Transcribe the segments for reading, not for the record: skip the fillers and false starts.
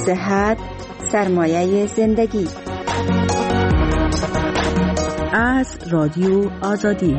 صحت سرمایه زندگی. از رادیو آزادی.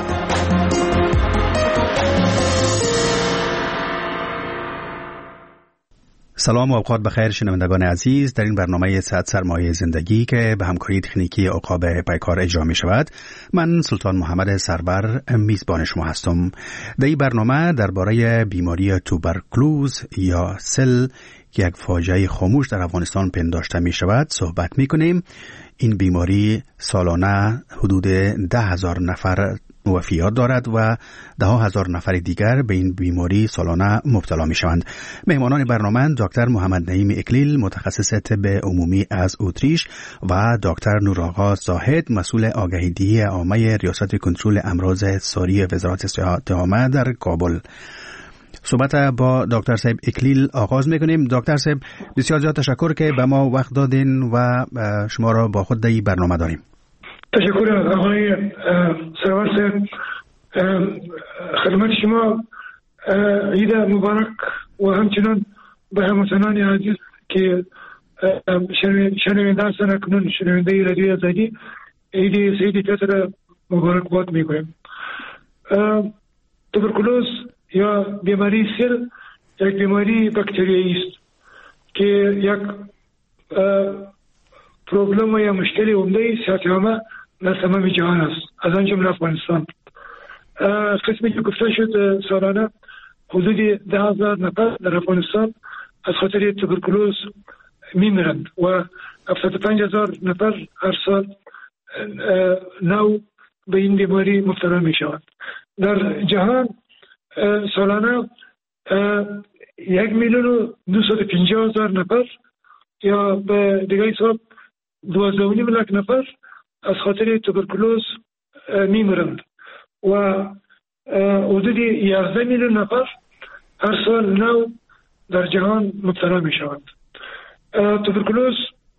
سلام و اوقات بخیر شنوندگان عزیز. در این برنامه صحت سرمایه زندگی که به همکاری تکنیکی عقاب پیکار اجرا می شود، من سلطان محمد سرور میزبان شما هستم. در این برنامه درباره بیماری توبرکلوز یا سل که یک فاجعه خاموش در افغانستان پنداشته می شود صحبت می کنیم. این بیماری سالانه حدود 10,000 نفر وفیات دارد و 10,000 نفر دیگر به این بیماری سالانه مبتلا می شوند. مهمانان برنامه دکتر محمد نعیم اکلیل متخصص طب عمومی از اتریش و دکتر نورآغا زاهد مسئول آگاهی‌دهی عامه ریاست کنترل امراض ساری وزارت صحت عامه در کابل. صحبت با دکتر صاحب اکلیل آغاز میکنیم. دکتر صاحب بسیار زیاد تشکر که به ما وقت دادین و شما را با خود در این برنامه داریم. تشکر آقای سرور صاحب. خدمت شما عید مبارک و همچنان به هموطنان عزیز که شنونده هستند اکنون شنونده رادیو آزادی عید سعید فطر مبارک باد میگویم. توبرکلوز یا بیماری سل یک بیماری باکتریایی است که یک پروبلم و یا مشکل عمده صحت عامه در تمام جهان است، از آن جمله افغانستان. قسمی که گفته شد سالانه حدود 10,000 نفر در افغانستان از خاطر توبرکلوز میمیرند و 75,000 نفر هر سال نو به این بیماری مبتلا می شوند. در جهان سالانه 1,250,000 نفر یا به دیگه حساب 12.5 ملیون نفر از خاطر توبرکلوز میمیرند و حدود 11 میلیون نفر هر سال نو در جهان مبتلا می شوند. توبرکلوز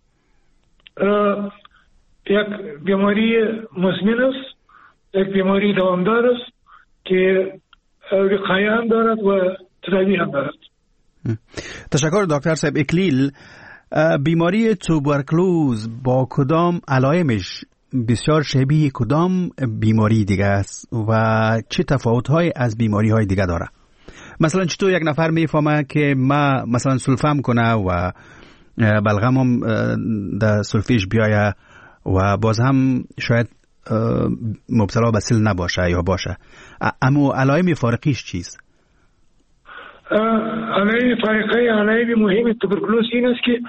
یک بیماری مزمن است، یک بیماری دوامدار است که وقایه هم دارد و تداوی هم دارد. تشکر دکتر صاحب اکلیل. بیماری توبرکلوز با کدام علائمش بسیار شبیه کدام بیماری دیگه است و چه تفاوت‌های از بیماری‌های دیگه داره؟ مثلا چطور یک نفر میفهمه که ما مثلا سلفم کنه و بلغم هم در سلفیش بیایه و باز هم شاید مبتلا به سل نباشه یا باشه؟ اما علائم فارقیش چیست؟ علائم فارقه، علائم مهم توبرکلوز این است که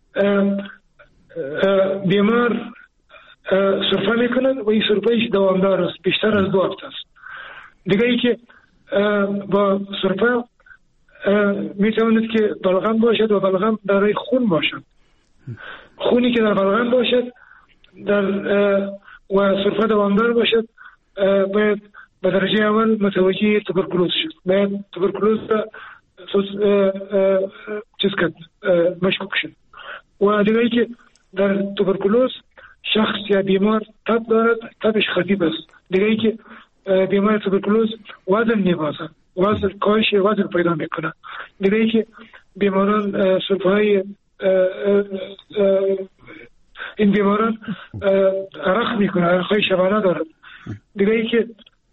بیمار سرفه میکند و این سرفهش دوامدار است، بیشتر از 2 هفته است. دیگه ای که با سرفه میتواند که بلغم باشد و بلغم برای خون باشد. خونی که در بلغم باشد و سرفه دوامدار باشد باید به درجه اول متوجه توبرکلوز شد. باید توبرکلوز مشکوک شد. و دیگه ای که در توبرکلوز شخص یا بیمار تب دارد، تبش خفیف است. دیگه ای که بیمار توبرکلوز وزن میبازد، کاهش وزن پیدا میکنه. دیگه ای که بیماران سرفه‌های این بیماران عرق میکنه، عرقهای شبانه دارد. دیگه ای که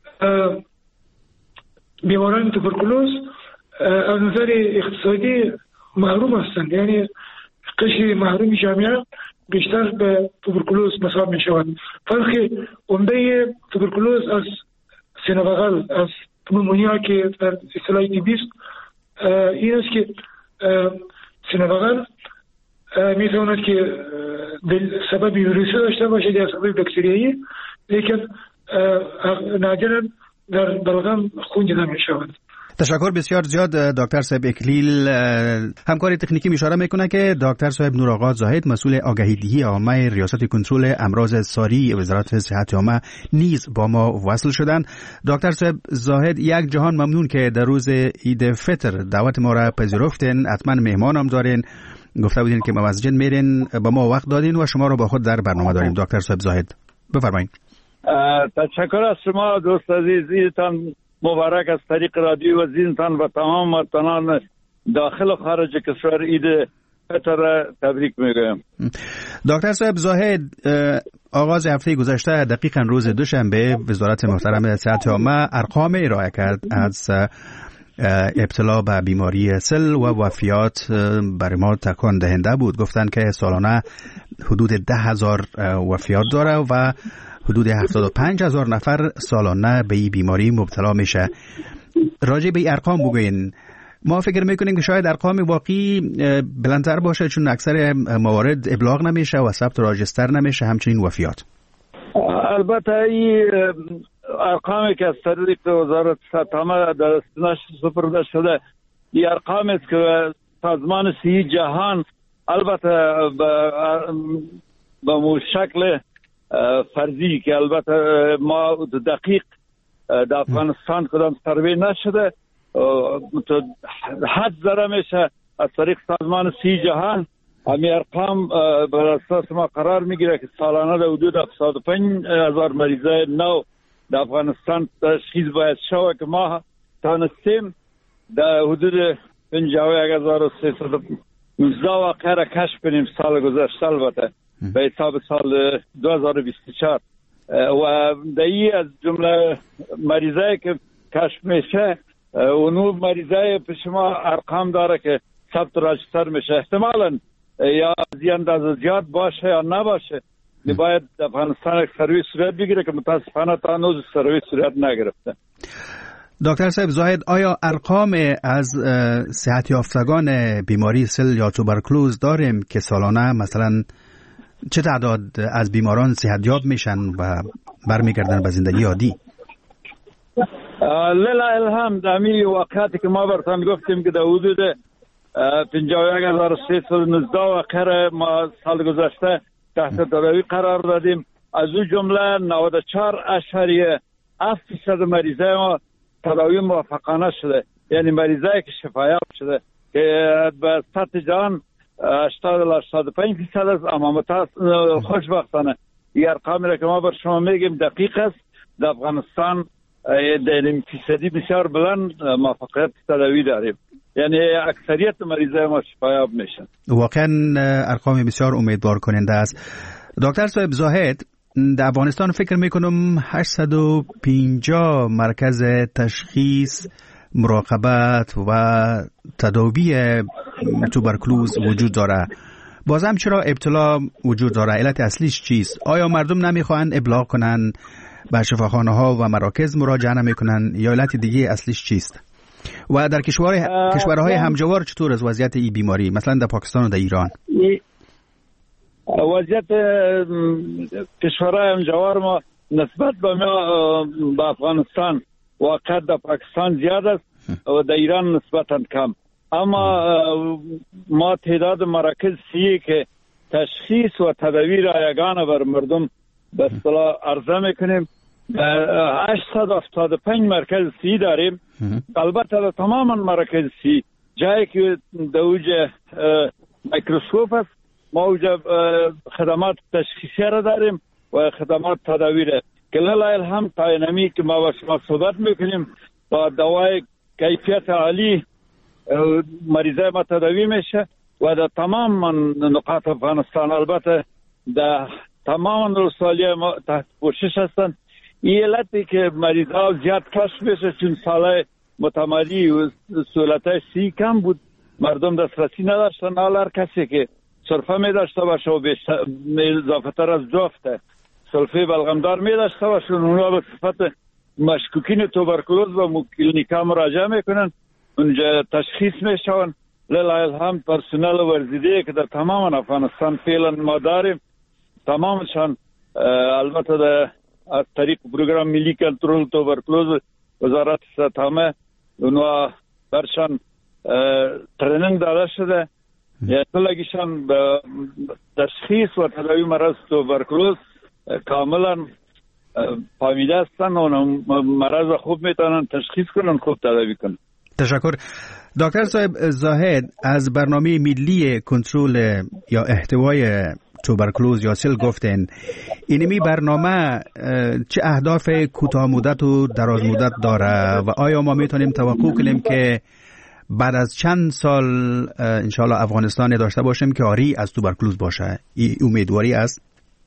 بیماران توبرکلوز از نظر اقتصادی محروم هستند، یعنی قشر محروم جامعه بیشتر به توبرکلوز مصاب می شوند. فرق عمده توبرکلوز از سینه بغل، از پنومونیا که در اصطلاح طبی است، این است که سینه بغل می تواند که سبب ویروسی داشته باشد یا سبب باکتریایی، لیکن نادراً در بلغم خون دیده می شود. تشکر بسیار زیاد دکتر صاحب اکلیل. همکاری تکنیکی اشاره میکنه که دکتر صاحب نورآغا زاهد مسئول آگاهی‌دهی عامه ریاست کنترل امراض ساری وزارت صحت عامه نیز با ما وصل شدند. دکتر صاحب زاهد، یک جهان ممنون که در روز عید فطر دعوت ما را پذیرفتین. حتما مهمانم دارین، گفته بودین که به مسجد میرین، با ما وقت دادین و شما را با خود در برنامه داریم. دکتر صاحب زاهد بفرمایید. تشکر از شما دوست عزیز. عیدتان مبارک از طریق رادیو و زینتان و تمام وطنان داخل و خارج کشور عید را تبریک میگویم. دکتر صاحب زاهد، آغاز هفته گذشته دقیقاً روز دوشنبه وزارت محترم صحت عامه ارقام ارائه کرد از ابتلا به بیماری سل و وفیات برای ما تکان دهنده بود. گفتند که سالانه حدود 10,000 وفیات داره و حدود 75,000 نفر سالانه به این بیماری مبتلا میشه. راجع به این ارقام بگوین. ما فکر میکنیم که شاید ارقام واقعی بلندتر باشه چون اکثر موارد ابلاغ نمیشه و ثبت راجستر نمیشه، همچنین وفیات. البته این ارقامی که از طریق وزارت صحت عامه در استناش سپرده شده، این ارقام است که سازمان صحی جهان البته به شکل فرضی که البته ما دقیق در افغانستان کدام سروی نشده، حد زده میشه از طریق سازمان صحی جهان. همین ارقام بر اساس ما قرار میگیره که سالانه در حدود 75,000 مریضای نو در افغانستان تشخیص باید شود که ما تانستیم در حدود 51,319 واقعه را کشف کنیم سال گذشته، البته به حساب سال 2024 و در از جمله مریضایی که کشف میشه اونو مریضای پیش ما ارقام داره که ثبت راجستر میشه، احتمالاً یا اندازه زیاد باشه یا نباشه. باید افغانستان یک سرویس صورت بگیره که متاسفانه تا هنوز سرویس صورت نگرفته. دکتر صاحب زاهد، آیا ارقام از صحت یافتگان بیماری سل یا توبرکلوز داریم که سالانه مثلا چه تعداد از بیماران صحتیاب میشن و برمیگردن به زندگی عادی؟ لله الحمد، همین واقعاتی که ما براتون گفتیم که در حدود 51,319 واقعه ما سال گذشته تحت تداوی قرار دادیم. از اون جمله 94.7% مریضای ما تداوی موفقانه شده، یعنی مریضایی که شفایاب شده که به سطح جهان 80-85% است. اما خوشبختانه این ارقامی را که ما بر شما میگیم دقیق است. در افغانستان در فیصدی بسیار بلند موفقیت تداوی داریم، یعنی اکثریت مریضای ما شفایاب میشن. واقعا ارقام بسیار امیدوار کننده است. دکتر صاحب زاهد، در افغانستان فکر میکنم 850 مرکز تشخیص، مراقبت و تداوی توبرکلوز وجود داره. بازم چرا ابتلا وجود داره؟ علت اصلیش چیست؟ آیا مردم نمیخواهند ابلاغ کنن، به شفاخانه ها و مراکز مراجعه نمیکنن، یا علت دیگه اصلیش چیست؟ و در کشورهای همجوار چطور از وضعیت این بیماری، مثلا در پاکستان و در ایران؟ وضعیت کشورهای همجوار ما نسبت به افغانستان واقعا در پاکستان زیاد است و در ایران نسبتا کم. اما ما تعداد مراکز صحی که تشخیص و تداوی رایگان بر مردم به اصطلاح عرضه میکنیم 875 مرکز صحی داریم. البته در تمام مراکز صحی جایی که در اوج میکروسکوپ است ما اوجا خدمات تشخیصی را داریم و خدمات تداوی را که لله الحمد تا اینمی که ما با شما صحبت میکنیم با دوای کیفیت عالی مریضای ما تداوی میشه و در تمام نقاط افغانستان، البته در تمام ولسوالی ما تحت پوشش هستند. این علتی که مریضا زیاد کشف میشه چون سالهای متمادی و سهولت‌های صحی کم بود، مردم دسترسی نداشتن. حالا هر کسی که سرفه می داشته باشه و اضافه‌تر از جفت سلفه بلغمدار می داشته باشه، اونها به صفت مشکوکین توبرکلوز و کلینیکا مراجعه میکنن، اونجا تشخیص میشون. لله الحمد پرسنل ورزیده که در تمام افغانستان فعلا ما داریم، تمامشان البته از طریق پروگرام ملی کنترل توبرکلوز وزارت صحت عامه اونها برشان تریننگ داده شده، یعنی لگیشان به تشخیص و تداوی مرض توبرکلوز کاملا فهمیده هستن و مرض خوب میتونن تشخیص کنن، خوب تداوی کنن. تشکر. دکتر صاحب زاهد، از برنامه ملی کنترل یا احتوای توبرکلوز یا سل گفتن، اینمی برنامه چه اهداف کوتاه مدت و دراز مدت داره و آیا ما میتونیم توقع کنیم که بعد از چند سال انشالله افغانستان داشته باشیم که آری از توبرکلوز باشه؟ امیدواری است؟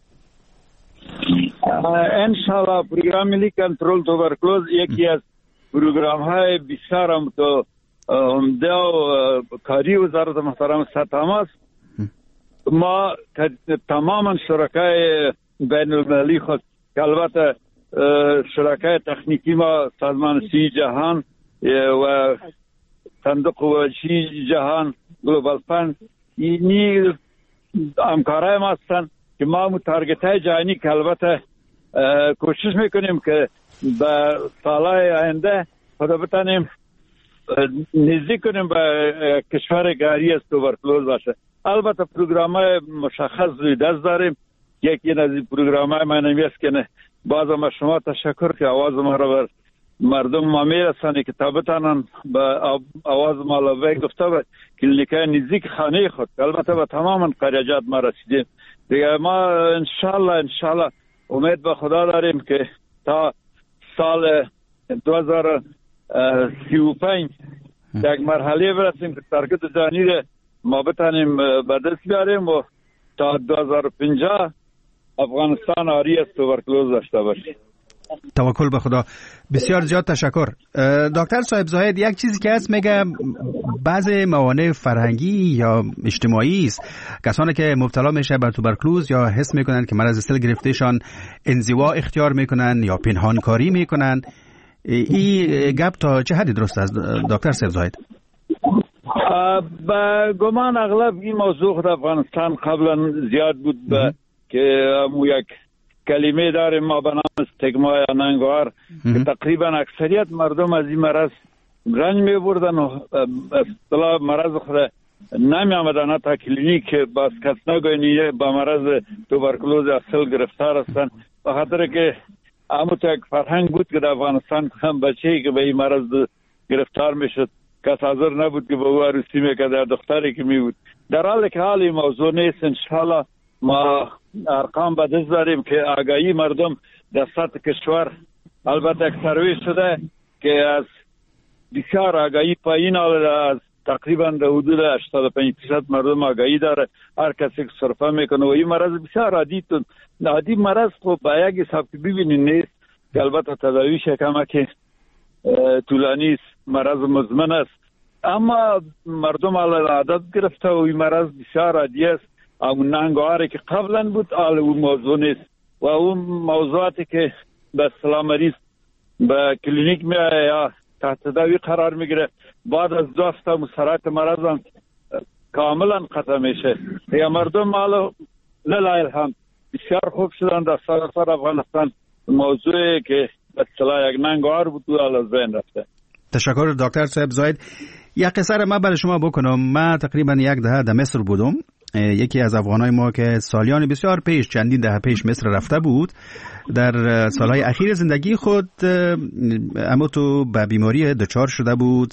انشالله پروگرام ملی کنترل توبرکلوز یکی از پروگرام های بسیار عمده و کاری وزارت محترم سطح است. ما تماما شرکای بین المللی خود که البته شرکای تکنیکی ما سازمان سی جهان و صندوق وجهی جهان گلوبال فند اینی همکارای ما هستند که ما تارگت های جهانی که البته کوشش میکنیم که به سالهای آینده خدا بتانیم نزدیک کنیم به کشور گاری از توبرکلوز باشه. البته پروگرام های مشخص روی دست داریم. یکی از پروگرام های من است که باز ما شما تشکر که آواز ما را بر مردم ما میرسانی که تا بتانن به آواز ما لبیک گفته به کلینیکای نزدیک خانه خود. البته به تماما قریجات ما رسیدیم دیگه. ما انشالله امید به خدا داریم که تا سال 2035 یک مرحله برسیم که تارگت جهانی را ما بتانیم به دست بیاریم و تا 2050 افغانستان آری از توبرکلوز داشته باشه. توکل به خدا. بسیار زیاد تشکر. دکتر صاحب زاهد، یک چیزی که هست میگه بعض موانع فرهنگی یا اجتماعی است. کسانی که مبتلا میشه بر توبرکلوز یا حس میکنن که مرض سل گرفتهشان انزوا اختیار میکنن یا پنهانکاری میکنن. این گپ تا چه حدی درست است دکتر صاحب زاهد؟ با گمان اغلب این موضوع در افغانستان قبلا زیاد بود که یک کلمه داریم ما به نام استگما یا ننگوار که تقریبا اکثریت مردم از این مرض رنج می بردن و اصطلاح مرض خود نمی آمدن تا کلینیک باز کس نگوینی با مرض توبرکلوز اصل گرفتار هستن. به خاطر که همون یک فرهنگ بود که در افغانستان هم بچه‌ای که به این مرض گرفتار می شد کس حاضر نبود که به او عروسی میکرد در دختری که می بود. در حالی که حال این موضوع نیست. انشاءالله ما ارقام به دست داریم که آگاهی مردم در سطح کشور البته یک سروی شده که از بسیار آگاهی پایین از تقریبا در حدود 85% مردم آگاهی داره. هر کسی که صرفه میکنه و این مرض بسیار عادی مرض خب با یک حساب که ببینید نیست که البته تداویش کمک طولانی است، مرض مزمن است، اما مردم عادت گرفته و این مرض بسیار عادی است. اون ننگواری که قبلا بود حال اون موضوع نیست و اون موضوعاتی که به اصطلاح مریض به کلینیک میآید یا تحت تداوی قرار میگیره بعد از 2 هفته مسرعات مرض هم کاملا قطع میشه. یا مردم حالا لله الحمد بسیار خوب شدن در سراسر افغانستان. موضوعی که به اصطلاح یک ننگوار بود حالا از بین رفته. تشکر دکتر صاحب زاهد. یک قصه را من برای شما بکنم. من تقریبا 1 دهه در مصر بودم. یکی از افغانای ما که سالیان بسیار پیش چندین دهه پیش مصر رفته بود در سالهای اخیر زندگی خود اما تو به بیماری دچار شده بود.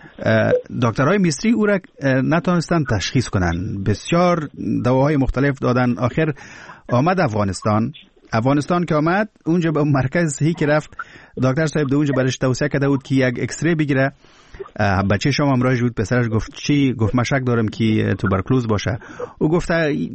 دکترهای مصری او را نتونستن تشخیص کنن، بسیار دواهای مختلف دادن. آخر آمد افغانستان که آمد اونجا به مرکز صحی که رفت دکتر صاحب دو اونجا برش توصیه کرده بود که یک اکسری بگیره. بچه شما همراهش بود. پسرش گفت چی؟ گفت من شک دارم که توبرکلوز باشه. او گفت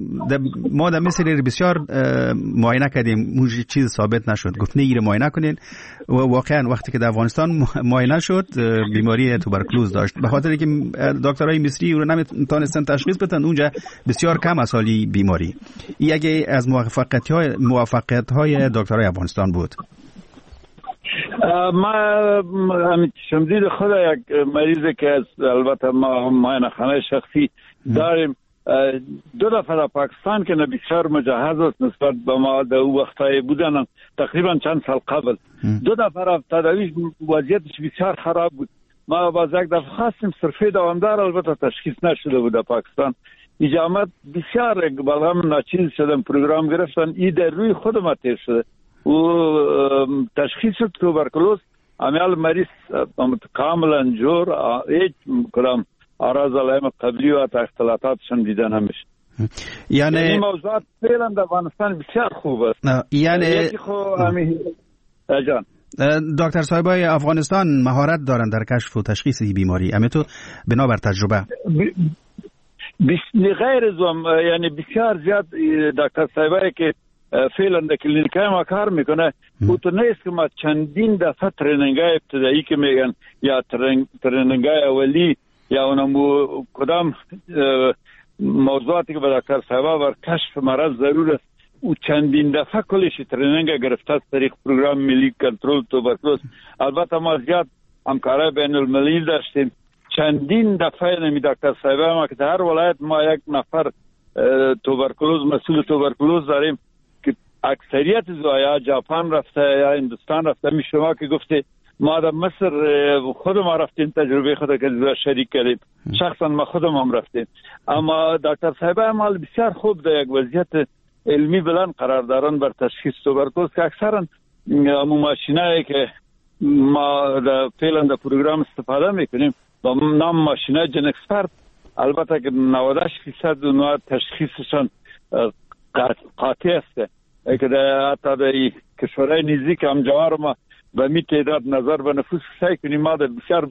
ما در مصر بسیار معاینه کردیم اون چیز ثابت نشد. گفت نه ایره معاینه کنین و واقعا وقتی که در افغانستان معاینه شد بیماری توبرکلوز داشت. به خاطر اینکه دکترای مصری او رو نمیتونستن تشخیص بدن اونجا بسیار کم از حالی بیماری. این یکی از موفقیت‌های دکترای افغانستان بود. ما همین شمدید خود یک مریضی که از البته ما معاینه خانه شخصی داریم 2 دفعه در پاکستان که بسیار مجهز است نسبت به ما در او وقتهای بودن تقریبا چند سال قبل 2 دفعه رفت تداویش وضعیتش بسیار خراب بود. ما باز 1 دفعه خواستیم صرفه دوامدار البته تشخیص نشده بود در پاکستان. اجامت بسیار بلغم ناچیز شدن پروگرام گرفتن ای در روی خود ما تیر شده و تشخیص توبرکلوز امیال مریض کاملا جور هیچ کدام اعراض علائم قبلی و اختلاطاتشون دیده نمیشه. یعنی این موضوعات فعلا در افغانستان بسیار خوب است. یعنی یکی خو همین جان دکتر صاحبای افغانستان مهارت دارن در کشف و تشخیص این بیماری، اما تو بنا بر تجربه غیر یعنی بسیار زیاد دکتر صاحبایی که فعلا در کلینیکای ما کار میکنه او تو نیست که ما چندین دفعه تریننگای ابتدایی که میگن یا تریننگای اولی یا اونم کدام موضوعاتی که به دکتر صاحبا بر کشف مرض ضرور است او چندین دفعه کلش تریننگ گرفته از طریق پروگرام ملی کنترل توبرکلوز. البته ما زیاد همکارای بین المللی داشتیم، چندین دفعه نمی دکتر صاحبا ما که در هر ولایت ما یک نفر توبرکلوز مسئول توبرکلوز داریم که اکثریت زوایا ژاپن رفته یا هندوستان رفته. می شما که گفته ما در مصر خود ما رفتیم تجربه خود که شریک کردیم، شخصا ما خودم هم رفتیم. اما دکتر صاحبه عمل بسیار خوب در یک وضعیت علمی بلند قرار دارن بر تشخیص توبرکلوز که اکثرا ماشینایی که ما فعلا در پروگرام استفاده میکنیم با نام ماشینای جن اکسپرت، البته که 98% اونها تشخیصشان قاطع است که حتی در کشورهای نزدیک هم جوار ما به می تعداد نظر به نفوس سعی کنیم ما در بسیار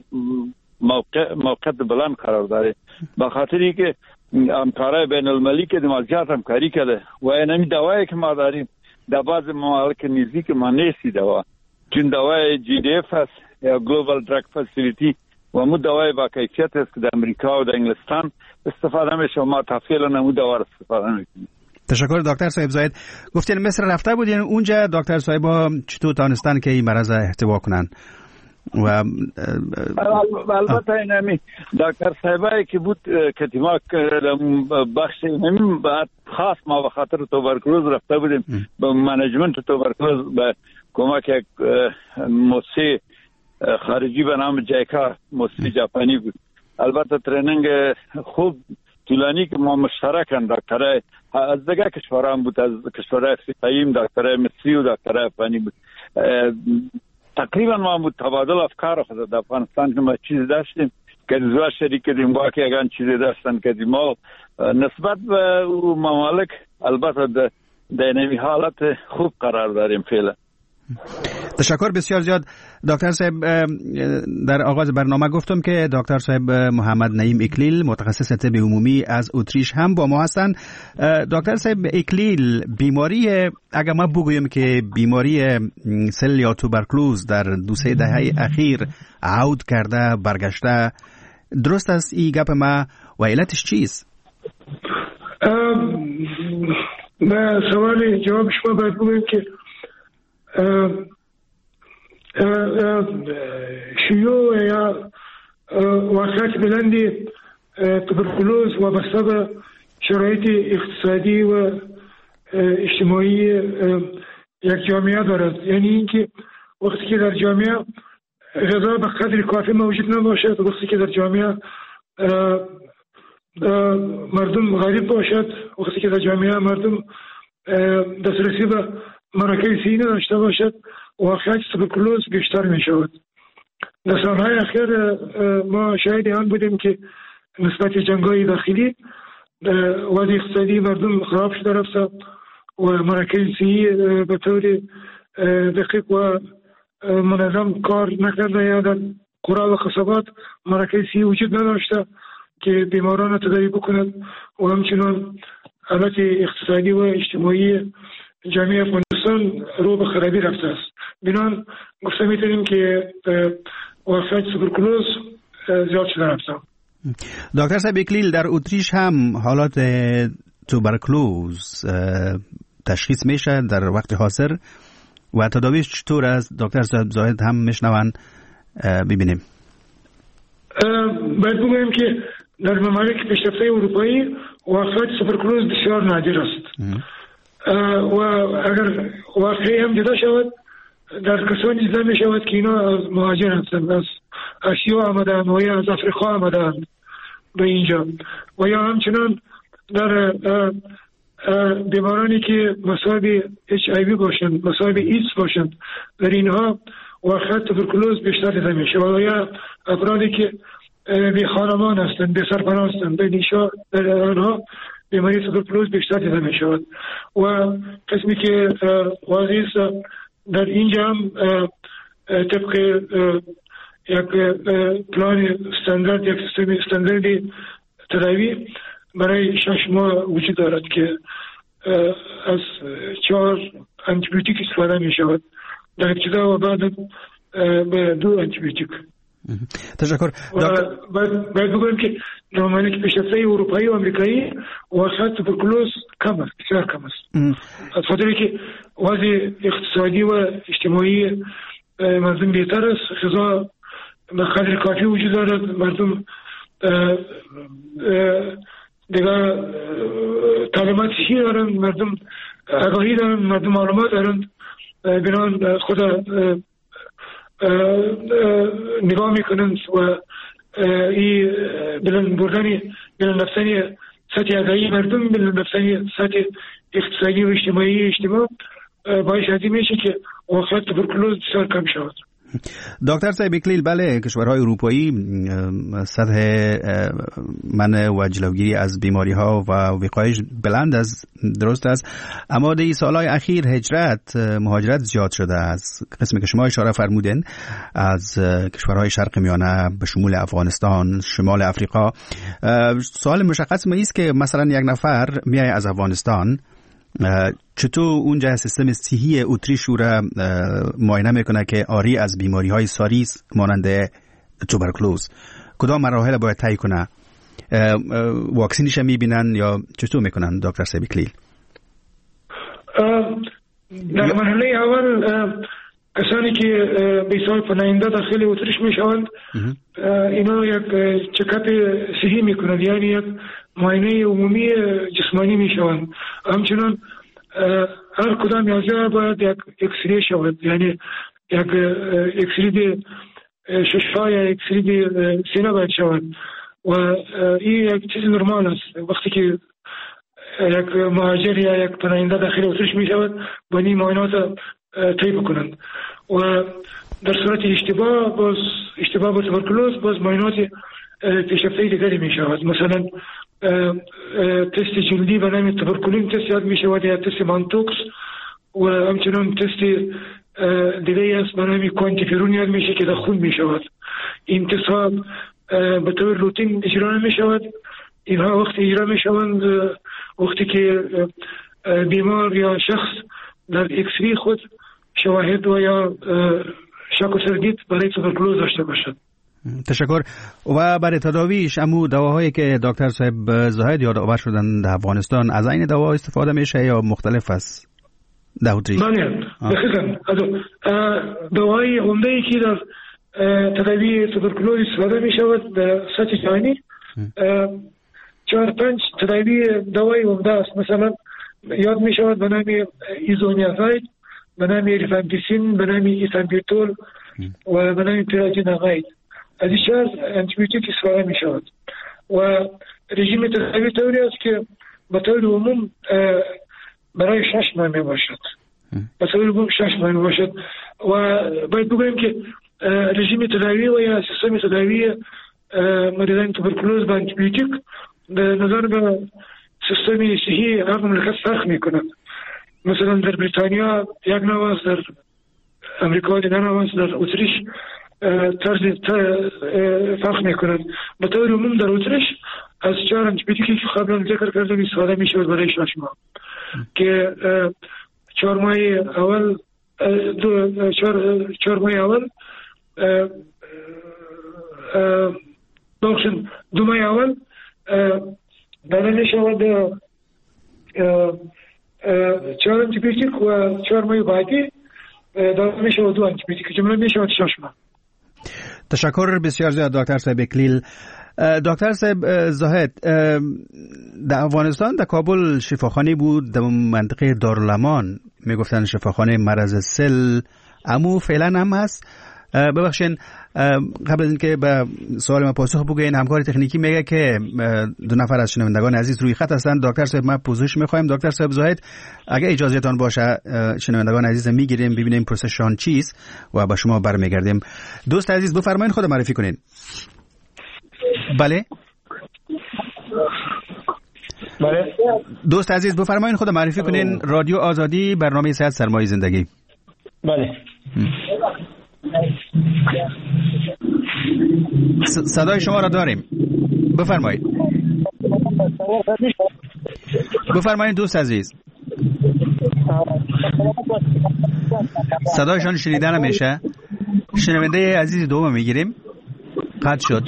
موقع بلند قرار داره، به خاطری که همکارای بین المللی که دمالجات همکاری کرده و اینمی دوایی که ما داریم در بعض ممالک نزدیک ما نیستی دوا، چون دوای GDF هست یا گلوبال درگ فسیلیتی و مو دوای با کیفیت است که در امریکا و در انگلستان استفاده میشه و ما تفصیلا نمو دوا استفاده میکنیم. تشکر دکتر صاحب زاید. گفتین مصر رفته بودین، اونجا دکتر صاحبا چطور تانستن که این مرض احتوا کنن؟ و البته اینمی دکتر صاحبایی که بود که ما بخش اینمی بعد خاص ما به خاطر توبرکلوز رفته بودیم به منیجمنت توبرکلوز به کمک یک موسسه خارجی به نام جایکا، موسسه ژاپنی بود. البته تریننگ خوب طولانی که ما مشترکن دکترای از دیگه کشورها هم بود، از کشورهای افریقایی هم دکترای مصری و دکترای افغانی بود. تقریبا ما بود تبادل افکار خود در افغانستان که ما چیزی داشتیم که زوا شریک کردیم با که اگران چیزی داشتن که ما نسبت به ممالک البته در نمی حالت خوب قرار داریم فعلا. تشکر بسیار زیاد دکتر صاحب. در آغاز برنامه گفتم که دکتر صاحب محمد نعیم اکلیل متخصص طب عمومی از اتریش هم با ما هستند. دکتر صاحب اکلیل، بیماری اگر ما بگویم که بیماری سل یا توبرکلوز در 2-3 دهه اخیر عود کرده برگشته، درست است این گپ ما و علتش چیست؟ به سوال جواب شما باید بگویم که شیوع یا واقعیت بلندی توبرکلوز وابسته به شرایط اقتصادی و اجتماعی یک جامعه دارد. یعنی اینکه وقتی که در جامعه غذا به قدر کافی موجود نباشد، وقتی که در جامعه مردم غریب باشد، وقتی که در جامعه مردم دسترسی به مراکز صحی نداشته باشد، واقعیت توبرکلوز بیشتر می شود. در سالهای اخیر ما شاهد آن بودیم که نسبت جنگ‌های داخلی وضع اقتصادی مردم خراب شده رفته و مراکز صحی به طور دقیق و منظم کار نکرده یا در قرى و قصبات مراکز صحی وجود نداشته که بیماران را تداوی بکند و همچنان حالت اقتصادی و اجتماعی جامعه افغانستان رو به خرابی رفته است. بنان گفته میتونیم که واقعیت توبرکلوز زیاد شده رفته. دکتر صاحب اکلیل، در اتریش هم حالات توبرکلوز تشخیص میشه در وقت حاضر و تداویش چطور است؟ دکتر صاحب زاید هم میشنون ببینیم. باید بگویم که در ممالک پیشرفته اروپایی واقعیت توبرکلوز بسیار نادر است و اگر واقعی هم جدا شود در کسانی دیده می شود که اینا از مهاجر هستند، از آسیا آمدند و یا از افریقا آمدند به اینجا و یا همچنان در بیمارانی که مصاب HIV باشند، مصاب ایدز باشند، در اینها واقعیت توبرکلوز بیشتر دیده می شود و یا افرادی که بی خانمان هستند، بی سرپناه هستند، در آنها بیماری توبرکلوز بیشتر دیده می شود و قسمی که واضح است در اینجا هم طبق یک پلان استاندارد، یک سیستم استانداردی تداوی برای 6 ماه وجود دارد که از 4 آنتیبیوتیک استفاده می شود در ابتدا و بعد به 2 آنتیبیوتیک. تشکر. باید بگویم که نورمالی که پیشرفته اروپایی و امریکایی واسه توبرکلوز کم است، بسیار کم است. از خاطر که وضع اقتصادی و اجتماعی مردم بهتر است، غذا به قدر کافی وجود دارد، مردم دیگر تعلیمات صحی دارند، مردم آگاهی دارند، مردم معلومات دارند، بنابراین خود نگاه میکنند و این بلند بردن بلند رفتن سطح آگاهی مردم، بلند رفتن سطح اقتصادی و اجتماع باعث از این میشه که واقعا توبرکلوز بسیار کم شود. دکتر صاحب اکلیل، بله کشورهای اروپایی سطح منع و جلوگیری از بیماری ها و وقایش بلند است، درست است، اما در سالهای اخیر مهاجرت زیاد شده از قسمی که شما اشاره فرمودین از کشورهای شرق میانه به شمول افغانستان، شمال افریقا. سوال مشخص ما است که مثلا یک نفر میای از افغانستان، چطور اونجا سیستم صحی اتریش رو معاینه میکنه که آری از بیماری های ساریس مانند توبرکلوز؟ کدام مراحل باید طی کنه؟ واکسینش میبینن یا چطور میکنن دکتر صاحب اکلیل؟ در مرحله اول کسانی که به حساب پناهنده داخل اتریش میشوند اینا یک چکاپ صحی میکنند، یعنی یک معاینه عمومی جسمانی میشوند. همچنان هر کدام یازده باید یک اکسری شود، یعنی یک اکسری ششفا یا اکسری سینه باید شود و این یک چیز نرمال است. وقتی که یک مهاجر یا یک پناهنده داخل اتریش میشود با این معاینات طی بکنند و در صورت اشتباه با توبرکلوز باز معاینات پیشرفته دیگری می شود. مثلا تست جلدی به نام توبرکولین تست یاد می شود یا تست مانتوکس و همچنان تست دیگه است به نام کوانتیفرون یاد می شود که در خون می شود. این تست ها به طور روتین اجرا می شود. اینها وقتی اجرا می شوند وقتی که بیمار یا شخص در اکسری خود شواهد و یا شک و تردید برای توبرکلوز داشته باشد. تشکر. و برای تداویش امو دواهایی که دکتر صاحب زاهد یادآور شدن در افغانستان، از این دوا استفاده میشه یا مختلف است؟ بله، دقیقاً. دواهای عمده‌ای که در تداوی توبرکلوز استفاده می شود در سطح جهانی 4-5 تداوی دوای عمده است. مثلا یاد می شود به نام ایزونیازاید، به نام ریفامپیسین، به نام ایثامبیتول و به نام پیراجیناغاید. از این 4 انتیبیوتیک استفاده می شود و رژیم تداوی طوری است که به طور عموم برای 6 ماه می باشد. به طور عموم 6 ماه می باشد و باید بگویم که رژیم تداوی و یا سیستم تداوی مریضان توبرکلوز با انتیبیوتیک به نظر به سیستم صحی هر مملکت فرق می کند. مثلا در بریتانیا یک نوع است، در امریکا دیگر نوع است، در اتریش طرز فرق می کند. به طور عموم در اتریش از 4 انتیبیوتیکی که قبلا ذکر کردم استفاده می شود برای 6 ماه که 4 ماه اول 4 ماه اول 2 ماه اول داده می شود 4 انتیبیوتیک و 4 ماه بعدی داده می شود 2 انتیبیوتیک، جمله می شود 6 ماه. تشکر بسیار زیاد دکتر صاحب اکلیل. دکتر صاحب زاهد، در افغانستان در کابل شفاخانه بود در منطقه دارالامان، میگفتن شفاخانه مرض سل، امو فعلا هم هست؟ ببخشین قبل از اینکه به سوال ما پاسخ بگوین، همکار تکنیکی میگه که 2 نفر از شنوندگان عزیز روی خط هستند. دکتر صاحب ما پوزش میخوایم. دکتر صاحب زاهد اگه اجازهتان باشه شنوندگان عزیز میگیریم ببینیم پروسشان چیست و با شما برمیگردیم. دوست عزیز بفرمایید خود معرفی کنین. بله دوست عزیز بفرمایید خود معرفی کنین. رادیو آزادی، برنامه صحت سرمایه زندگی. بله صدای شما را داریم. بفرمایید. بفرمایید دوست عزیز. صدایشان شنیده نمیشه. شنونده عزیز دوم میگیریم. قطع شد.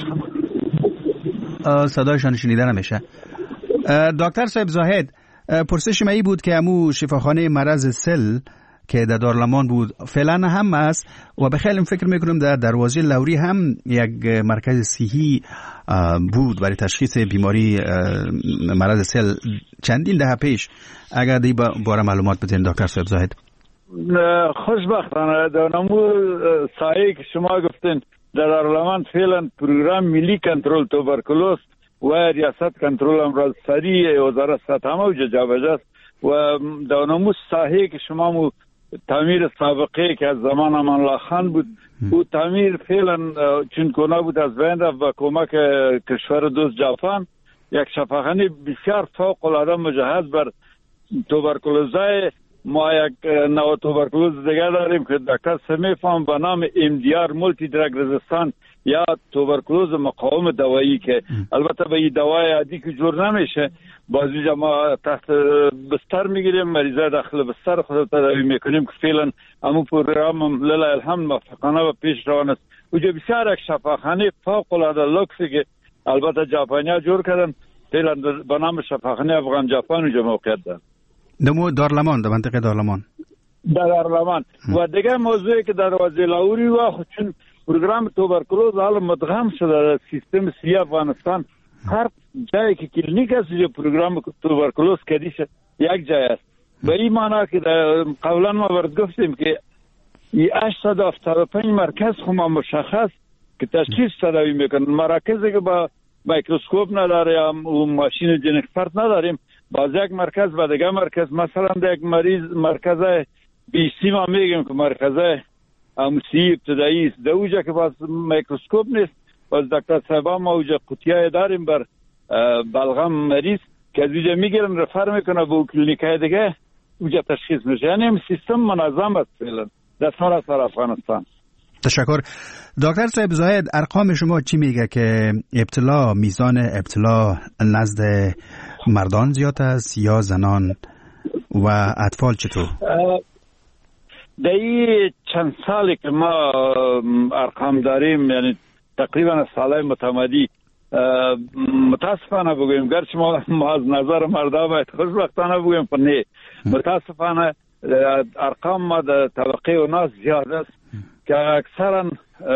صدایشان شنیده نمیشه. دکتر صاحب زاهد، پرسش من بود که امو شفاخانه مرض سل که در دارالمان بود فعلا هم است و به خیلی فکر میکنم در دروازه لوری هم یک مرکز صحی بود برای تشخیص بیماری مرض سل چندین دهه پیش. اگر دی باره معلومات بدین دکتر صاحب زاهد. خوشبختانه در نمو سایه که شما گفتین در دارالمان فعلا پروگرام ملی کنترل توبرکلوز و ریاست کنترل امراض سری وزارت صحت همه جابجا است و در نمو سایه که شما تعمیر سابقه که از زمان امان الله خان بود او تعمیر فعلا چون کنا بود از بین رفت و کمک کشور دوست ژاپن یک شفاخانه بسیار فوق العاده مجهز بر توبرکلوزای. ما یک نوع توبرکلوز دیگر داریم که دکتر سمیفان به نام MDR مولتی درگ رزیستان یا توبرکلوز مقاوم دوایی که البته به این دوای عادی که جور نمیشه. بعضی جا ما تحت بستر میگیریم، مریضای داخل بستر خود تداوی میکنیم که فعلا همون پروگرام لله الحمد موفقانه و پیش روان است. اونجا بسیار یک شفاخانه فوق العاده لوکسی که البته ژاپنیا جور کردن فعلا به نام شفاخانه افغان ژاپن اونجا موقعیت دارد. دمو دارالمان، در منطقه دارالمان. در دارالمان. و دیگه موضوعی که در وزیر لاوری و چون پروگرام توبرکلوز حالا مدغم شده در سیستم صحی افغانستان، هر جایی که کلینیک است جو پروگرام توبرکلوز کدیش یک جای است. به این معنی که قبلا ما برد گفتیم که 875 مرکز خما مشخص که تشخیص تداوی میکنن. مراکزی که با میکروسکوپ نداره یا ماشین جنکفرت نداریم، باز یک مرکز و دیگه مرکز مثلا در یک مریض مرکز بیسی ما میگیم که مرکز اموسی ابتدایی است، در اوجا که باز میکروسکوپ نیست، باز دکتر صاحبا ما اوجا قطیه داریم بر بلغم مریض که از اوجا میگیرن رفر میکنه به کلینیکای دیگه اوجا تشخیص میشه. یعنی این سیستم منظم است فعلا در سر افغانستان. تشکر. دکتر صاحب زاهد، ارقام شما چی میگه که میزان ابتلا نزد مردان زیاد است یا زنان و اطفال چطور؟ در این چند سالی که ما ارقام داریم، یعنی تقریبا سالهای متمادی، متاسفانه بگویم گرچه ما از نظر مردان باید خوشبختانه بگویم پر نه، متاسفانه ارقام ما در طبقه اونا زیاد است که اکثرا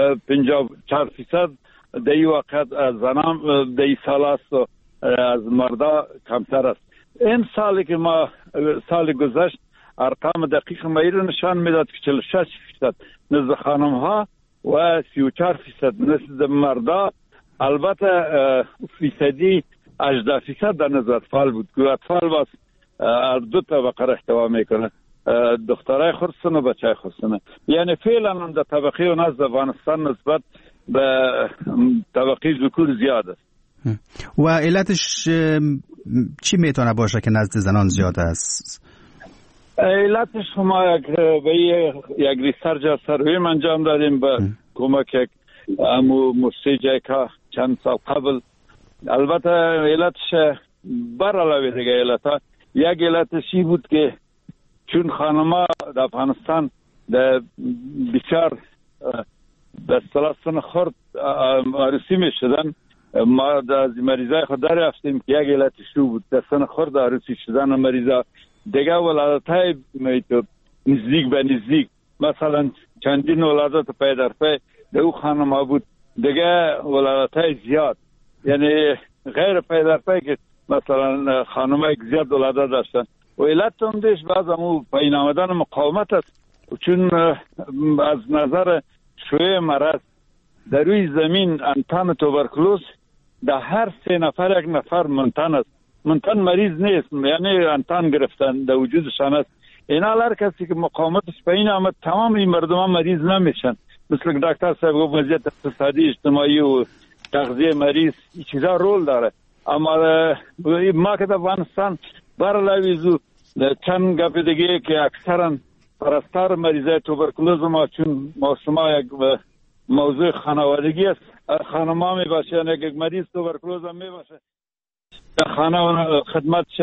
54% در این وقت از زنان در این سال است و از مردا کمتر است. این سالی که ما سال گذشت ارقام دقیق ما رو نشان میداد که 46% نزد خانم ها و 34% نزد مردا. البته فیصدی 18% در نزد اطفال بود که اطفال باز دو طبقه احتوا میکنه، دخترای خرسن و بچه خرسن. یعنی فعلا در طبقه و نزد افغانستان نسبت به طبقه ذکور زیاد است. و علتش چی میتونه باشه که نزد زنان زیاد است؟ علتش ما یک ریسرچ سروی انجام دادیم به کمک یک موسیجی که چند سال قبل. البته علتش بر علاوه دیگه علت یک علتشی بود که چون خانما در افغانستان در بسیار در سن خرد عروسی می شدن، ما از مریضای خود دریافتیم که یک علتش بود در سن خرد عروسی شدن مریضا. دیگه ولادتای نزدیک به نزدیک، مثلا چندین ولادت پی در پی در او خانما بود. دیگه ولادتای زیاد، یعنی غیر پی در پی که مثلا خانمای زیاد ولادت داشتن. و علت اندش بعض همون پایین آمدن مقاومت است، چون از نظر شوی مرض در روی زمین انتان توبرکلوز در هر 3 نفر 1 نفر منتن است. منتن مریض نیست، یعنی انتان گرفتن در وجودشان است. اینا هر کسی که مقاومتش پایین آمد تمام این مردم مریض نمیشن. مثل که دکتر صاحب گفت وضعیت اقتصادی اجتماعی و تغذیه مریض این چیزا رول داره. اما ما که در افغانستان برلویزو چند گپ دیگه که اکثرا پرستار مریضای توبرکلوز ما چون ما شما یک موضوع خانوادگی است. خانم‌ها میباشن، یک مریض توبرکلوز هم میباشه، خانه خدمتش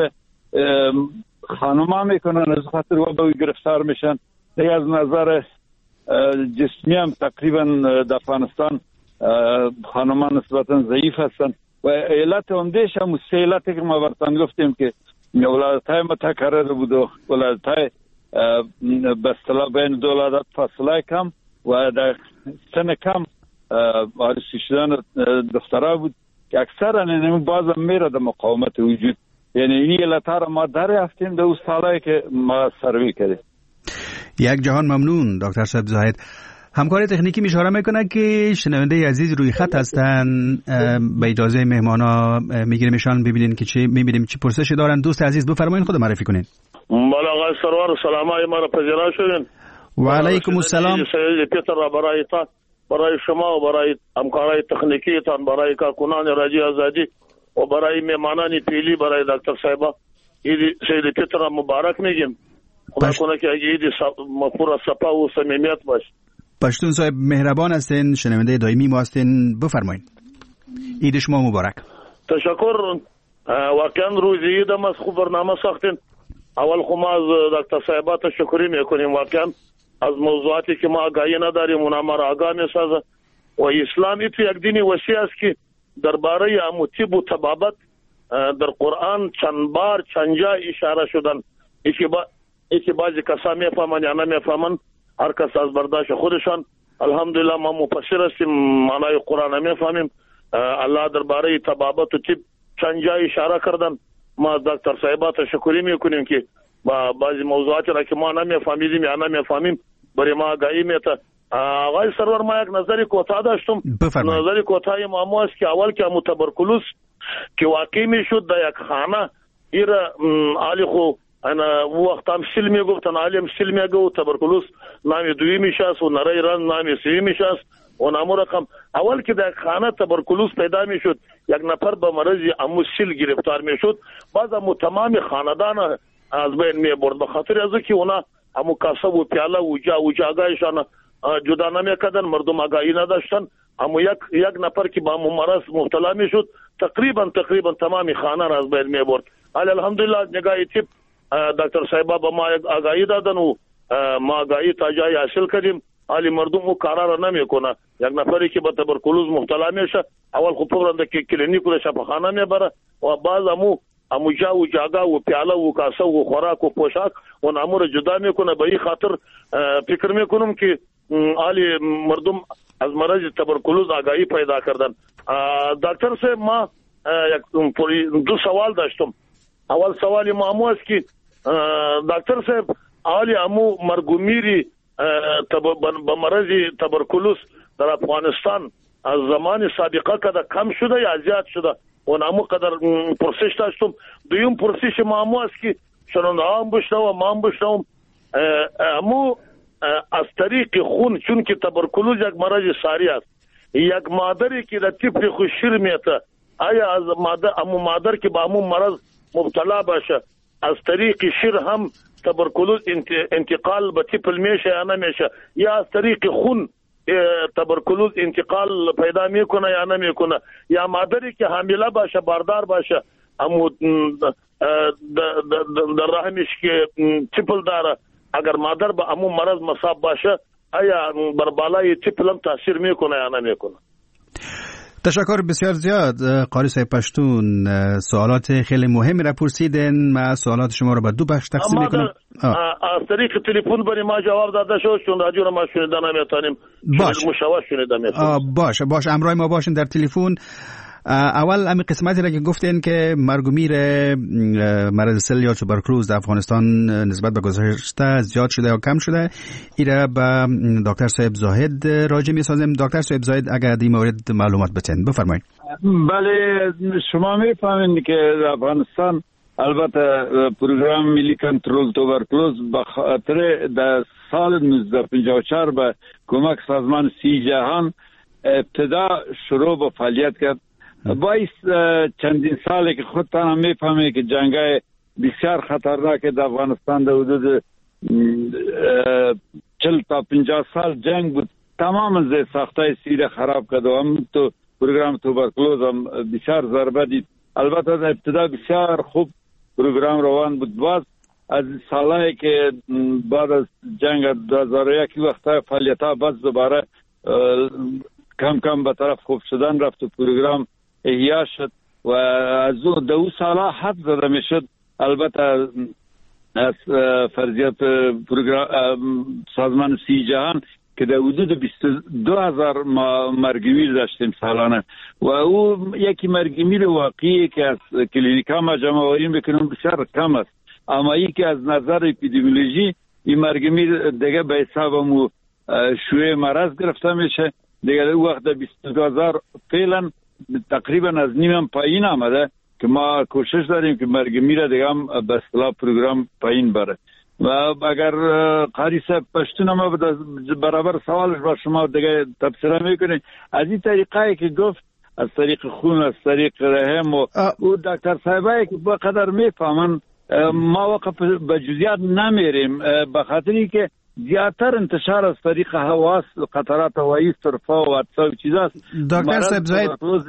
خانم‌ها میکنن، از خاطر و به گرفتار میشن. دیگه از نظر جسمی هم تقریبا در افغانستان خانم‌ها نسبتا ضعیف هستن و علت عمده‌اش هم علتی که ما براتون گفتیم که ولادت‌های متکرر بود و ولادت‌های به اصطلاح بین دو ولادت فاصله کم و در سن کم وارث شدن دخترها بود که اکثرا اینم بازم میره در مقاومت وجود. یعنی این علت را ما دریافتیم در سالایی که ما سروی کردیم. یک جهان ممنون دکتر صاحب زاهد. همکار تکنیکی اشاره میکنه که شنونده عزیز روی خط هستن، به اجازه مهمانا میگیریمشان ببینین که میبینیم چی پرسشی دارن. دوست عزیز بفرمایید، خود معرفی کنین. بالا آقای سرور، سلامای ما را پذیرا شدین. و علیکم السلام. سید پیتر را برای شما و برای همکارای تکنیکی تان، برای کارکنان رادیو آزادی و برای مهمانان پیلی، برای دکتر صاحب سید پیتر را مبارک میگیم. خدا کنه که عید پر صفا و صمیمیت باشه. پشتون صاحب مهربان هستین، شنونده دائمی ما هستین، بفرمایید. عید شما مبارک. تشکر. واقعا روز عید ما خوب برنامه ساختین. اول خو ما از دکتر صاحب تشکر میکنیم، واقعا از موضوعاتی که ما آگاهی نداریم اونا ما را آگاه میسازه و اسلامی تو یک دینی وسیع است که درباره اموتیب و طبابت در قرآن چند بار چند جا اشاره شدن. یکی بعضی کسا میفهمن یا نمیفهمن، هر کس از برداشت خودشان. الحمدلله ما مفسر هستیم، معنای قرآن میفهمیم. الله درباره طبابت و طب چند جا اشاره کردن. ما از دکتر صاحب تشکر میکنیم که با بعضی موضوعاتی را که ما نمیفهمیدیم یا نمیفهمیم برای ما آگاهی میده. آقای سرور، ما یک نظری کوتاه داشتم. نظری کوتاه ما است که اول که تبرکلوز که واقع میشد در یک خانه ایره علی خو انا وقت هم سیل میگفتن، عالم سیل میگو تبرکلوز نامی دوی میشاست و نرای ران نامی سوی میشاست و نامو رقم. اول که در خانه تبرکلوز پیدا میشد یک نفر به مرض امو سیل گرفتار میشد، بعد امو تمام خاندان از بین میبرد، به خاطر از که اونا امو کاسه و پیاله و جاگایشان جدا نمیکردن، مردم آگاهی نداشتن. امو یک نفر که با امو مرض مبتلا میشد تقریبا تمام خانه را از بین میبرد. الحمدلله نگاه تیپ دکتر صاحب با ما آگاهی دادن و ما آگاهی تا جای حاصل کردیم. حالی مردم و کارا را نمیکنه. یک نفری که به تبرکلوز مبتلا میشه اول خود پرنده که کلینیک و شفاخانه میبره و بعض امو جا و جاگا و پیاله و کاسه و خوراک و پوشاک و نامو را جدا میکنه. به این خاطر فکر میکنم که حالی مردم از مرض تبرکلوز آگاهی پیدا کردن. دکتر صاحب ما دو سوال داشتم. اول سوالی ما است که دکتر صاحب حالی امو مرگومیری به مرض تبرکلوز در افغانستان از زمان سابقه کده کم شده یا زیاد شده و نامو قدر پرسش داشتم. دویم پرسش ما است که شنونده هم بشنوم ما هم بشنوم امو از طریق خون، چون که تبرکلوز یک مرض ساری است، یک مادری که در طفل خود شیر میته، آیا از امو مادر که با امو مرض مبتلا باشه از طریق شیر هم تبرکلوز انتقال به طفل میشه یا نمیشه، یا از طریق خون تبرکلوز انتقال پیدا میکنه یا نمیکنه، یا مادری که حامله باشه باردار باشه امو در رحمش که طفل داره اگر مادر به امو مرض مصاب باشه آیا بر بالای طفل هم تاثیر میکنه یا نمیکنه؟ تشکر بسیار زیاد قاری صاحب پشتون. سوالات خیلی مهمی را پرسیدن. من سوالات شما را به دو بخش تقسیم میکنم. از طریق تلفن برای ما جواب داده شد، چون رادیو را ما شنیده نمیتونیم. مشاور شنیده میتونیم. باش همراه ما باشین در تلفن. اول همین قسمتی را که گفتین که مرگ و میر مرض سل یا توبرکلوز در افغانستان نسبت به گذشته زیاد شده یا کم شده، ایره به دکتر صاحب زاهد راجع می‌سازیم. دکتر صاحب زاهد اگر در این مورد معلومات بتین بفرمایید. بله، شما می‌فهمید که در افغانستان البته پروگرام ملی کنترل توبرکلوز به خاطر در سال 1954 به کمک سازمان سی جهان ابتدا شروع به فعالیت کرد. باعث چندین ساله که خودتان هم میفهمید که جنگای بسیار خطرناک در افغانستان در حدود 40 تا 50 سال جنگ بود. تمام زیر ساختای سیره خراب کرد و هم تو پروگرام توبرکلوز هم بسیار ضربه دید. البته در ابتدا بسیار خوب پروگرام روان بود. باز از سالهایی که بعد از جنگ 2001 وقتا فعالیت‌ها باز دوباره کم کم به طرف خوب شدن رفت و پروگرام احیا شد و از دو ساله حد زده می شد. البته از فرضیت سازمان سی جهان که در حدود 22,000 مرگمیر داشتیم سالانه و او یکی مرگمیر واقعی که از کلینیکا ما جمع آوریم بکنیم بسیار کم است، اما ای که از نظر اپیدمیولوژی این مرگمیر دیگه به حسابمو شوی مرض گرفته میشه دیگه. او وقت 22,000 فعلا تقریبا از نیم پایین آمده که ما کوشش داریم که مرگمیر دیگه هم به اصطلاح پروگرام پایین بره. و اگر قاری صاحب پشتون ما برابر سوالش با شما دیگه تبصره میکنه از این طریقه که گفت از طریق خون از طریق رحم و او دکتر صاحبایی که با قدر میفهمن ما وقت به جزئیات نمیریم به خاطری که زیادتر انتشار از طریق هواست قطرات هوایی صرفا و عطسا و چیزاست. دکتر صاحب زاید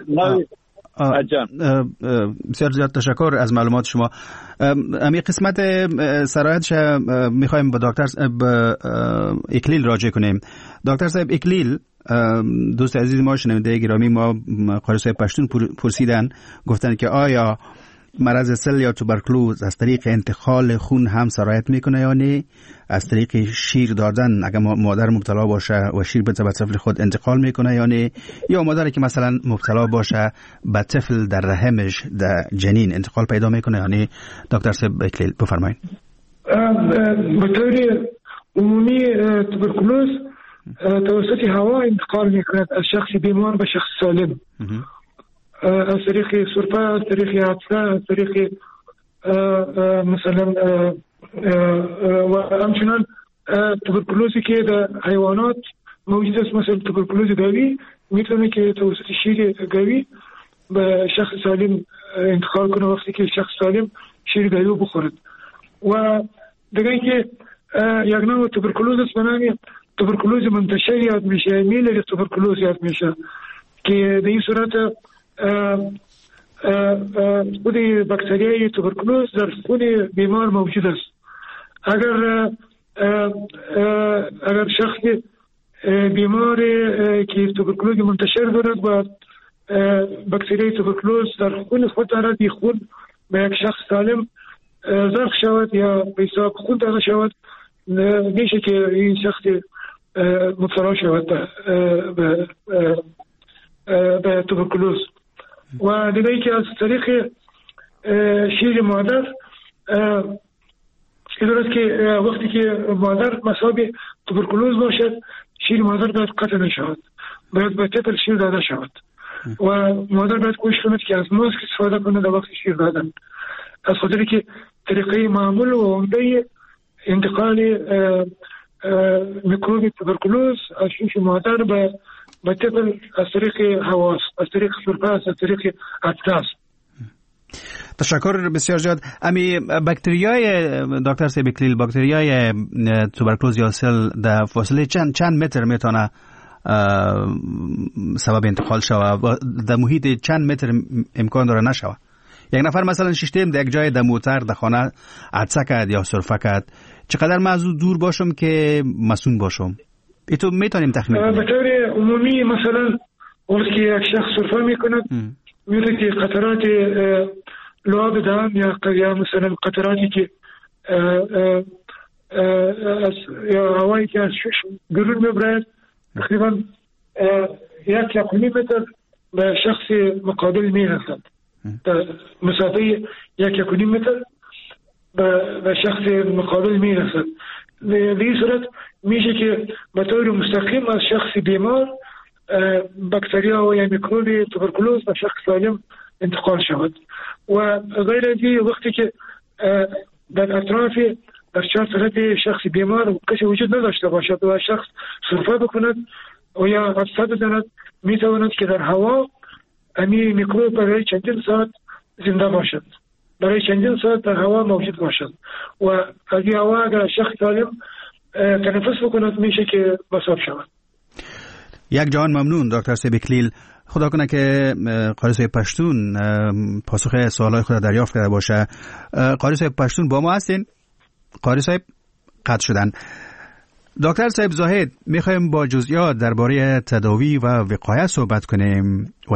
بسیار زیاد تشکر از معلومات شما. امی قسمت سرایتش میخوایم با دکتر اکلیل راجع کنیم. دکتر صاحب اکلیل دوست عزیز ما شنونده گرامی ما قاری صاحب پشتون پرسیدن گفتن که آیا مرض سل یا توبرکلوز از طریق انتقال خون هم سرایت میکنه یا نه؟ از طریق شیر دادن اگر مادر مبتلا باشه و شیر به طفل خود انتقال میکنه یا نه؟ یا مادری که مثلا مبتلا باشه به طفل در رحمش در جنین انتقال پیدا میکنه یا نه؟ دکتر صاحب اکلیل بفرمایید. به طور عمومی توبرکلوز توسط هوا انتقال میکنه از شخص بیمار به شخص سالم، از طریق سرفه، از طریق عطسه، از طریق مثلا و همچنان توبرکلوزی که در حیوانات موجود است مثل توبرکلوز گاوی میتونه که توسط شیر گاوی به شخص سالم انتقال کنه وقتی که شخص سالم شیر گاوی بخورد. و دیگه اینکه یک نوع توبرکلوز است به نام توبرکلوز منتشر یاد میشه، میلر توبرکلوز یاد میشه که به این صورت خود باکتریای توبرکلوز در خون بیمار موجود است. اگر شخص بیمار که توبرکلوز منتشر دارد و باکتریای توبرکلوز در خون خود دارد، این خون به یک شخص سالم زرق شود یا به حساب خون داده شود، میشه که این شخص مبتلا شود به توبرکلوز. و دیگه که از طریق شیر مادر درست که وقتی که مادر مصاب توبرکلوز باشد شیر مادر باید قطع نشود، باید به طفل شیر داده شود و مادر باید کوشش کند که از ماسک استفاده کنه در وقت شیر دادن، از خاطر که طریقه معمول و عمده انتقال میکروب توبرکلوز از شیر مادر به طفل از طریق هواست، از طریق سرفه، از طریق عطسه. تشکر بسیار زیاد. امی باکتریای دکتر صاحب اکلیل، باکتریای توبرکلوز یا سل در فاصله چند متر میتونه سبب انتقال شود و در محیط چند متر امکان داره نشود؟ یک نفر مثلا ششتیم در یک جای در موتر در خانه عطسه کرد یا سرفه کرد، چقدر من از دور باشم که مسئول باشم؟ ایتو میتونیم تخمین کنیم؟ به طور عمومی مثلا وقتی که یک شخص سرفه میکند میره که قطرات لعاب دهان یا مثلا قطراتی که یا هوایی که از شش بیرون میبرد تقریبا 1.5 متر به شخص مقابل میرسد، مسافه 1.5 متر به شخص مقابل میرسد. به این صورت میشه که به طور مستقیم از شخص بیمار باکتریا و یا میکروب توبرکلوز به شخص سالم انتقال شود. و غیر از این وقتی که در اطراف در چهار طرف شخص بیمار کسی وجود نداشته باشد و شخص سرفه بکند و یا عطسه بزند، میتواند که در هوا امی میکروب برای چندین ساعت زنده باشد، برای چندین ساعت در هوا موجود باشد و از این هوا اگر شخص سالم تنفس بکند میشه که مصاب شود. یک جهان ممنون دکتر صاحب اکلیل. خدا کنه که قاری صاحب پشتون پاسخ سوالای خود دریافت کرده باشه. قاری صاحب پشتون با ما هستین؟ قاری صاحب قطع شدن. دکتر صاحب زاهد، میخوایم با جزئیات درباره تداوی و وقایه صحبت کنیم و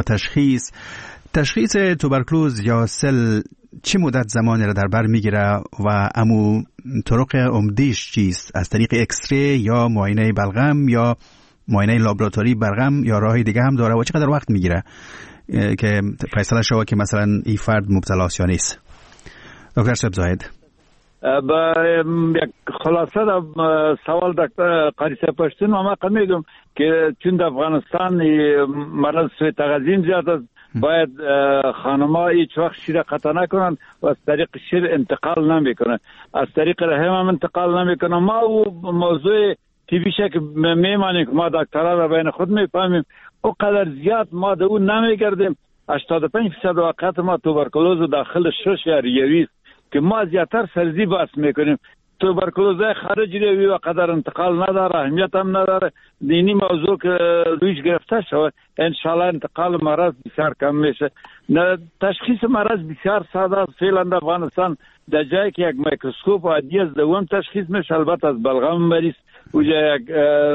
تشخیص توبرکلوز یا سل چه مدت زمانی را در بر میگیره و امو طرق عمدیش چیست؟ از طریق اکسری یا معاینه بلغم یا معاینه لابراتوری بلغم یا راهی دیگه هم داره و چقدر وقت میگیره که فیصله شوه که مثلا این فرد مبتلا است یا نیست؟ دکتر صاحب زاهد. با یک خلاصه در سوال دکتر قاری صاحب پشتون ما میگم که چون در افغانستان مرض سوی تغذیم زیاد است، باید خانم‌ها هیچ وقت شیر قطع نکنن و از طریق شیر انتقال نمیکنن، از طریق رحم هم انتقال نمیکنن. ما او موضوع تیبیشه که میمانیم که ما دکترها را بین خود میفهمیم، او قدر زیاد ما در اون نمیگردیم. 85% وقت ما توبرکلوز داخل شش یا ریوی که ما زیادتر سرزی بحث میکنیم. توبرکلوز خارجی روی و قدر انتقال نداره، اهمیت هم نداره. دینی موضوع که رویش گرفته شود انشالله انتقال مرض بسیار کم میشه. تشخیص مرض بسیار ساده است. فعلا در افغانستان در جایی که یک میکروسکوپ عادی از دوم تشخیص میشه، البته از بلغم مریض اوجا یک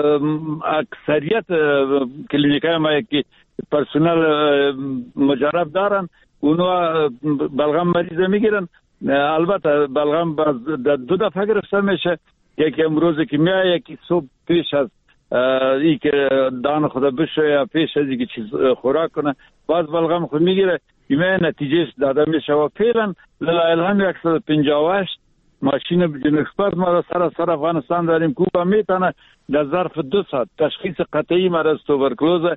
اکثریت کلینیکای ما که پرسنل مجرب دارن اونها بلغم مریض میگیرن. البته بلغم در دو دفعه گرفته میشه، یکی امروز که میاد، یکی صبح پیش از ای که دان خدا بشه یا پیش از اینکه چیز خوراک کنه باز بلغم خود میگیره. ایمه نتیجهش داده میشه و فعلا للالهام 158 ماشین جنکسپرت ما را سر افغانستان داریم که با میتونه در ظرف 2 ساعت تشخیص قطعی مرض توبرکلوز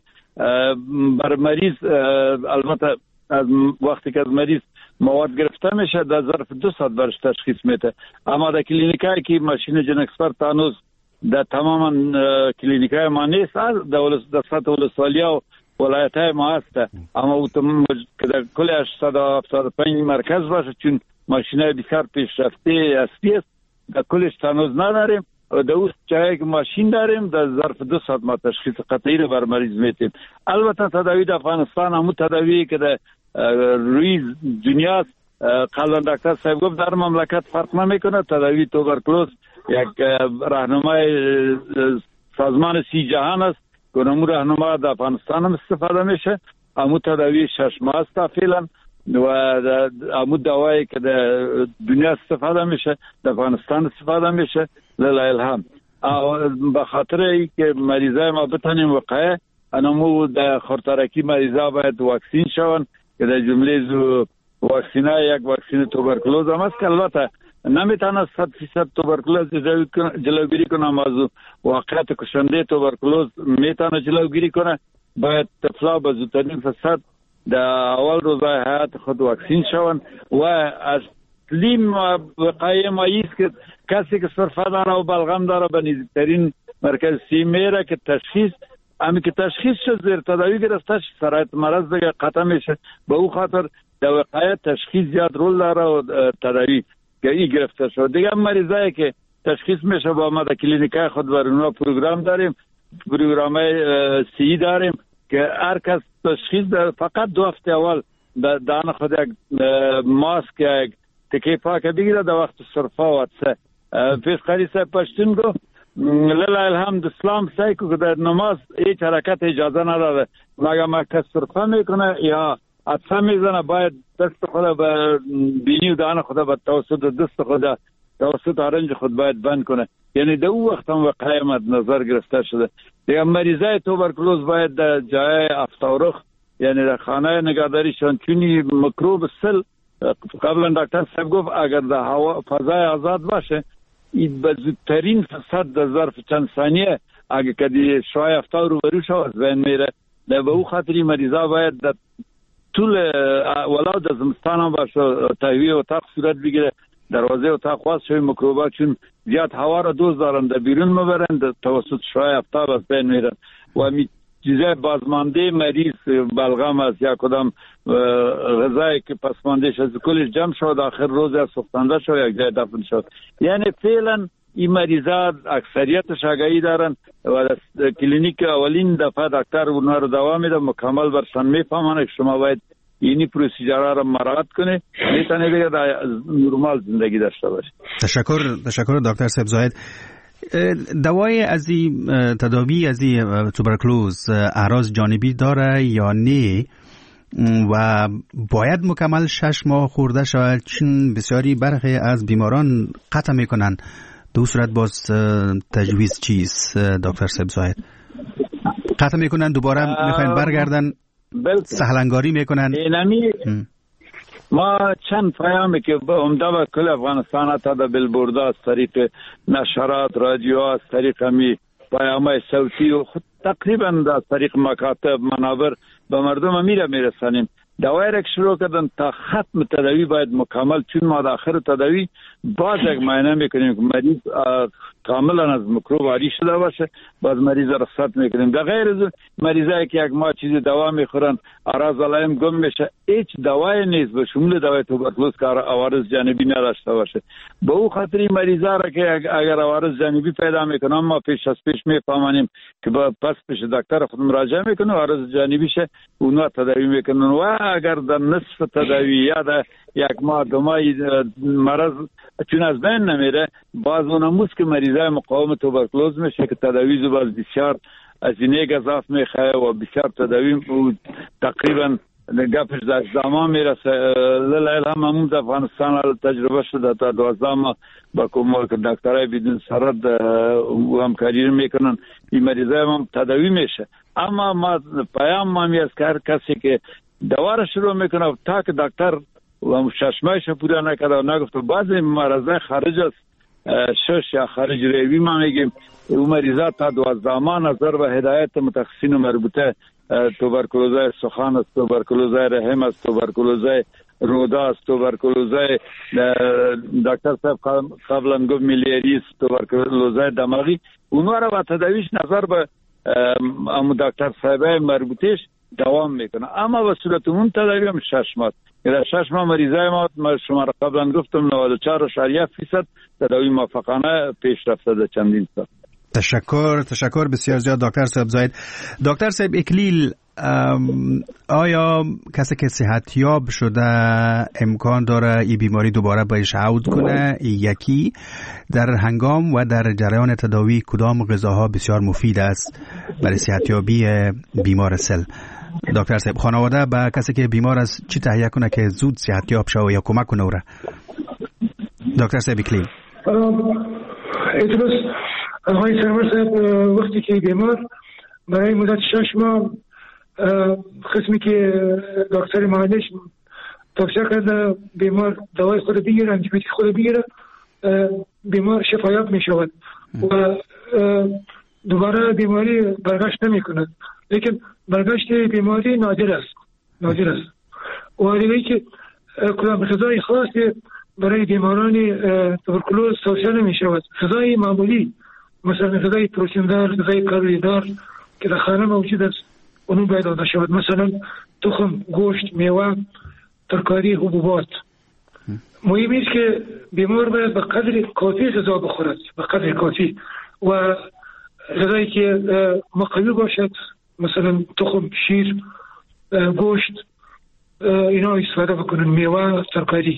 بر مریض، البته از وقتی که از مریض مواد گرفته میشه در ظرف 2 ساعت برش تشخیص میده. اما در کلینیکایی که ماشین جنکسپرت هنوز در تماما کلینیکای ما نیست، در سطح ولسوالی و ولایت های ما هست، اما که در کل 875 مرکز باشه چون ماشین های بسیار پیشرفته اصلی است در کلش هنوز نداریم. در اون جایی که ماشین داریم در ظرف 2 ساعت ما تشخیص قطعی رو بر مریض میتیم. البته تداوی در افغانستان همون تداوی که در روی دنیا قبلا دکتر صاحب گفت در مملکت فرق نمیکنه. تداوی توبرکلوز یک راهنمای سازمان 30 جهان است که اون راهنما در افغانستان هم استفاده میشه. همون تداوی 6 ماه است فعلا و همون دوایی که در دنیا استفاده میشه در افغانستان استفاده میشه. لله الحمد. به خاطر اینکه مریضای ما بتونیم وقایه انمو در خورترکی مریضا باید واکسین شون که در جمله واکسینای یک واکسین توبرکلوز هم است که البته نمیتونه 100% توبرکلوز جلوگیری کنه، اما از واقعیت کشنده توبرکلوز میتونه جلوگیری کنه. باید طفلا به زودترین فرصت در اول روزهای حیات خود واکسین شون و اصلی وقایه ما ایست که کسی که سرفه داره و بلغم داره به نزدیکترین مرکز سی میره که تشخیص امی که تشخیص شد زیر تداوی گرفته سرایت مرض دیگه قطع میشه. به او خاطر در وقایه تشخیص زیاد رول داره و تداوی که ای گرفته شد. دیگه مریضایی که تشخیص میشه با ما در کلینیکای خود برای پروگرام داریم، پروگرامای سی داریم که هر کس تشخیص فقط 2 هفته اول دان خود یک ماسک یک تکی پاک بگیره در وقت صرفه و عدسه. پیش قاری صاحب پشتون گفت لله الحمد اسلام سعی که در نماز هیچ حرکت اجازه نداره، مگه ما کس صرفه میکنه یا عدسه میزنه باید دست خود به بینی و دهان خود به توسط دست خود توسط آرنج خود باید بند کنه. یعنی در اون وقت هم وقایع مد نظر گرفته شده. دیگه مریضای توبرکلوز باید در جای افتارخ یعنی در خانه نگهداریشان چونی میکروب سل قبلا دکتر صاحب گفت اگر در هوا فضای آزاد باشه این به زودترین فرصت در ظرف چند ثانیه اگر کدی شوای افتار رو بروش از بین میره. به او خاطری مریضا باید در طول ولو در زمستان هم باشه تهویه اتاق صورت بگیره، دروازه اتاق خواست شوی میکروبا چون زیاد هوا را دوست دارن در بیرون میبرن در توسط شوای افتار از بین میرن و چیزای بازمانده مریض بلغم است یا کدام غذایی که پسماندهش از کلش جمع شد آخر روز از سوختنده شد یک جای دفن شد. یعنی فعلا این مریضات اکثریتش آگاهی دارن و در کلینیک اولین دفعه دکتر اونها رو دوا میده، مکمل برشان میفهمن که شما باید اینی پروسیجرها رو مراعات کنه میتونه دیگه نرمال زندگی داشته باشه. تشکر دکتر صاحب زاهد. دوای از این تداوی از این توبرکلوز اعراض جانبی داره یا نه و باید مکمل 6 ماه خورده شود؟ چون بسیاری برخی از بیماران قطع میکنن. دو صورت باز تجویز چیست دکتر صاحب زاهد؟ قطع میکنن دوباره میخواین برگردن سهلنگاری میکنن؟ ما چند پیامی که عمده و کل افغانستان تا در بلبورد از طریق نشرات رادیو از طریق می پیام‌های صوتی و خود تقریبا از طریق مکاتب منابر به مردم میرسانیم. دوای را شروع کردن تا ختم تداوی باید مکمل، چون ما داخل تداوی باز یک معاینه میکنیم که مریض کاملا از میکروب عاری شده باشه، باز مریض را رخصت میکنیم. در غیر از مریضایی که یک ماه چیزی دوا میخورن اعراض علائم گم میشه، هیچ دوای نیست به شمول دوای توبرکلوز که عوارض جانبی نداشته باشه. به او خاطر مریضا را که اگر عوارض جانبی پیدا میکنن ما پیش میفهمیم که پس پیش دکتر خود مراجعه میکنه، عوارض جانبی شه اونا تداوی میکنن. و اگر در نصف تداوی یا در یک ماه دو ماه مرض چون از بین نمیره، باز اونموز که مریضای مقاوم توبرکلوز میشه که تداوی باز بسیار از اینه گذاف میخواه و بسیار تداوی تقریبا گپش در زمان میرسه. لیل همون در افغانستان تجربه شده تا 12 ماه با کمک دکترای بدون سرد همکاری میکنن این مریضای هم تداوی میشه. اما ما پیام ما میاد که هر کسی که دوا را شروع میکنه تا که دکتر و 6 ماهش پورا نکرده و نگفت بعضی مریضای خارج از شش یا خارج روی ما میگیم اون مریضات تا 12 ماه نظر و هدایت متخصصین مربوطه توبرکلوزای سخان است، توبرکلوزای رحم است، توبرکلوزای رودا است، توبرکلوزای دکتر صاحب قبلا گفت میلیری است، توبرکلوزای دماغی، اونها را با تداویش نظر به دکتر صاحبای مربوطهش دوام میکنه. اما به صورت اون تداوی هم 6 ماه. در 6 ماه مریضای ما شما را قبلا گفتم 94.4% تداوی موفقانه پیش رفته در چندین سال. تشکر بسیار زیاد دکتر صاحب زاهد. دکتر صاحب اکلیل، آیا کسی که صحتیاب شده امکان داره این بیماری دوباره بهش عود کنه؟ یکی در هنگام و در جریان تداوی کدام غذاها بسیار مفید است برای صحتیابی بیمار سل؟ دکتر صاحب خانواده به کسی که بیمار است چی تهیه کنه که زود صحتیاب شه یا کمک کنه اوره؟ دکتر صاحب اکلیل. آقای سرور صاحب وقتی که بیمار برای مدت 6 ماه قسمی که دکتر معالج توصیه کرده بیمار دوای خود بگیره، انتیبیوتیک خود بگیره، بیمار شفایاب می شود و دوباره بیماری برگشت نمی کند. لیکن برگشت بیماری نادر است و دیگه که کدام غذای خاصی برای بیماران توبرکلوز توصیه نمی شود. غذای معمولی مثلا غذای پروتئین دار، غذای کالری دار که در خانه موجود است اونو باید داده شود، مثلا تخم، گوشت، میوه، ترکاری، حبوبات. مهم است که بیمار باید به قدر کافی غذا بخورد، به قدر کافی و غذایی که مقوی باشد مثلا تخم، شیر، گوشت اینا استفاده بکنن، میوه، ترکاری.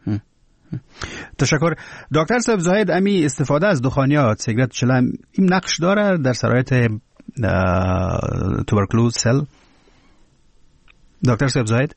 تشکر دکتر صاحب زاهد. امی استفاده از دخانیات، سیگارت، چلم این نقش داره در شرایط توبرکلوز سل؟ دکتر صاحب زاهد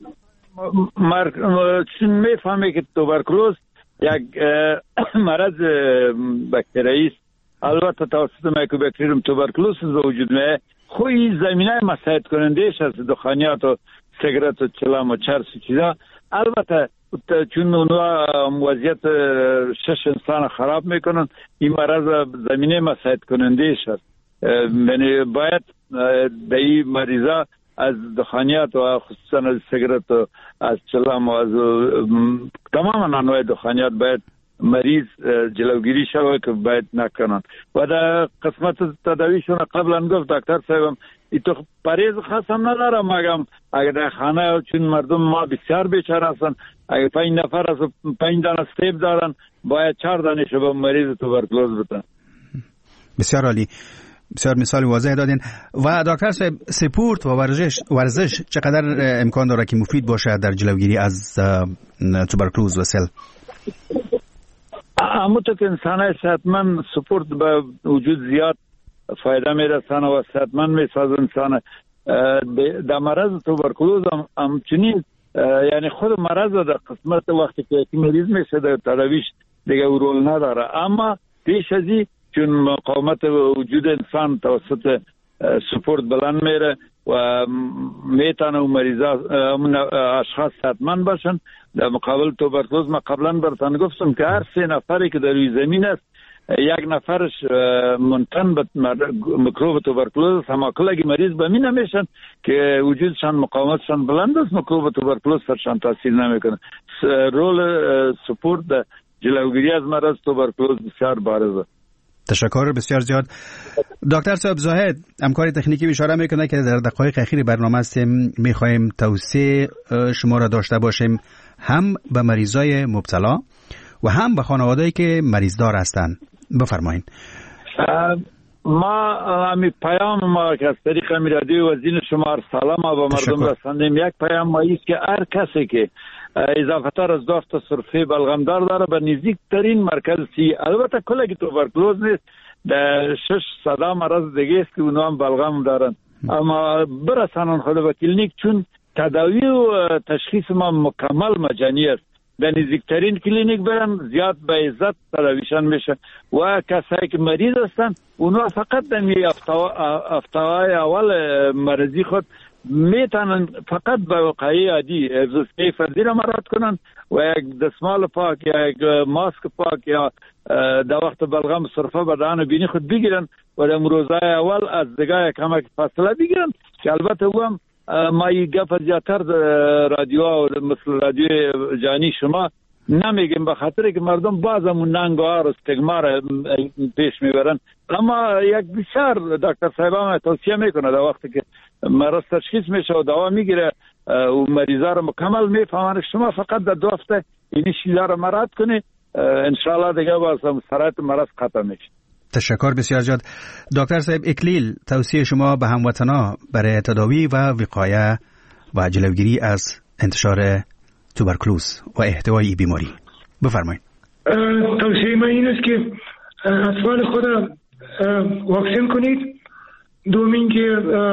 چون میفهمه که توبرکلوز یک مرض باکتریایی است، البته توسط میکوباکتریوم توبرکلوز وجود میاد، خوی زمینه مساعد کنندهش از دخانیات و سیگارت و چلم و چرس و چیزا. البته چون اونا وضعیت 6 انسان خراب میکنن، این مرض زمینه مساعد کنندهش است. یعنی باید به این مریضا از دخانیات و خصوصا از سیگارت و از چلم و از تمام انواع دخانیات باید مریض جلوگیری شود که باید نکنند. و در قسمت تداویشون قبلا گفت دکتر صاحبم ایتو پریز خاصم ندارم، مگم اگر در خانه چون مردم ما بسیار بیچاره هستند، اگر 5 نفر از 5 دانه استیپ دارن باید 4 دانه به مریض توبرکلوز بدن. بسیار عالی، بسیار مثال واضح دادین. و دکتر صاحب سپورت و ورزش چقدر امکان داره که مفید باشه در جلوگیری از توبرکلوز و سل؟ همونطور که انسان صحتمند سپورت به وجود زیاد فایده میرسانه و صحتمند میسازه انسان. در مرض توبرکلوز همچنین یعنی خود مرض در قسمت وقتی که مریض میشه در تداویش دیگه رول نداره، اما پیش از این چون مقاومت وجود انسان توسط سپورت بلند میره و میتونه مریضا اشخاص صحتمند باشن در مقابل توبرکلوز. ما قبلا براتون گفتم که هر 3 نفری که در روی زمین است 1 نفرش منتن به میکروب توبرکلوز، اما کلگی مریض به می نمیشن که وجودشان مقاومتشان بلند است، میکروب توبرکلوز سرشان تاثیر نمیکنه. رول سپورت در جلوگیری از مرض توبرکلوز بسیار بارزه. تشکر بسیار زیاد. دکتر صاحب زاهد، همکار تکنیکی اشاره میکنه که در دقایق اخیر برنامه هستیم میخوایم توصیه شما را داشته باشیم هم به مریضای مبتلا و هم به خانواده‌ای که مریضدار هستند. بفرمایید. ما همین پیام ما که از طریق رادیو وزین شما سلام و به مردم رساندیم. یک پیام ما است که هر کسی که اضافه تر از 2 تا سرفه بلغمدار داره به نزدیکترین مرکز سی، البته کلگی توبرکلوز نیست، در 6 صدا مرض دیگه است که اونا هم بلغم دارن، اما برسانن خود به کلینیک چون تداوی و تشخیص ما مکمل مجانی است. در نزدیکترین کلینیک برن زیاد به عزت تداویشان میشه و کسایی که مریض هستن اونا فقط در هفته‌های اول مرضی خود میتونن فقط به وقایع عادی حفظ فردی را مراعات کنن و یک دستمال پاک یا یک ماسک پاک یا در وقت بلغم صرفه به دهان و بینی خود بگیرن و در روزهای اول از دیگه کمک فاصله بگیرن که البته او هم ما یک گپ زیادتر رادیو مثل رادیو جانی شما نمیگیم به خاطر که مردم بعضمون ننگار و استگما را پیش میبرن، اما یک بسیار دکتر صاحبان توصیه میکنه در وقتی که مرض تشخیص میشه و دوا میگیره و مریضا رو مکمل میفهمن شما فقط در 2 هفته این شیلا رو مراعات کنی انشاءالله دیگه باز سرایت مرض ختم میشه. تشکر بسیار زیاد. دکتر صاحب اکلیل، توصیه شما به هموطنا برای تداوی و وقایه و جلوگیری از انتشار توبرکلوز و احتوای بیماری بفرمایید. توصیه من این است که اطفال خود واکسین کنید. دومین که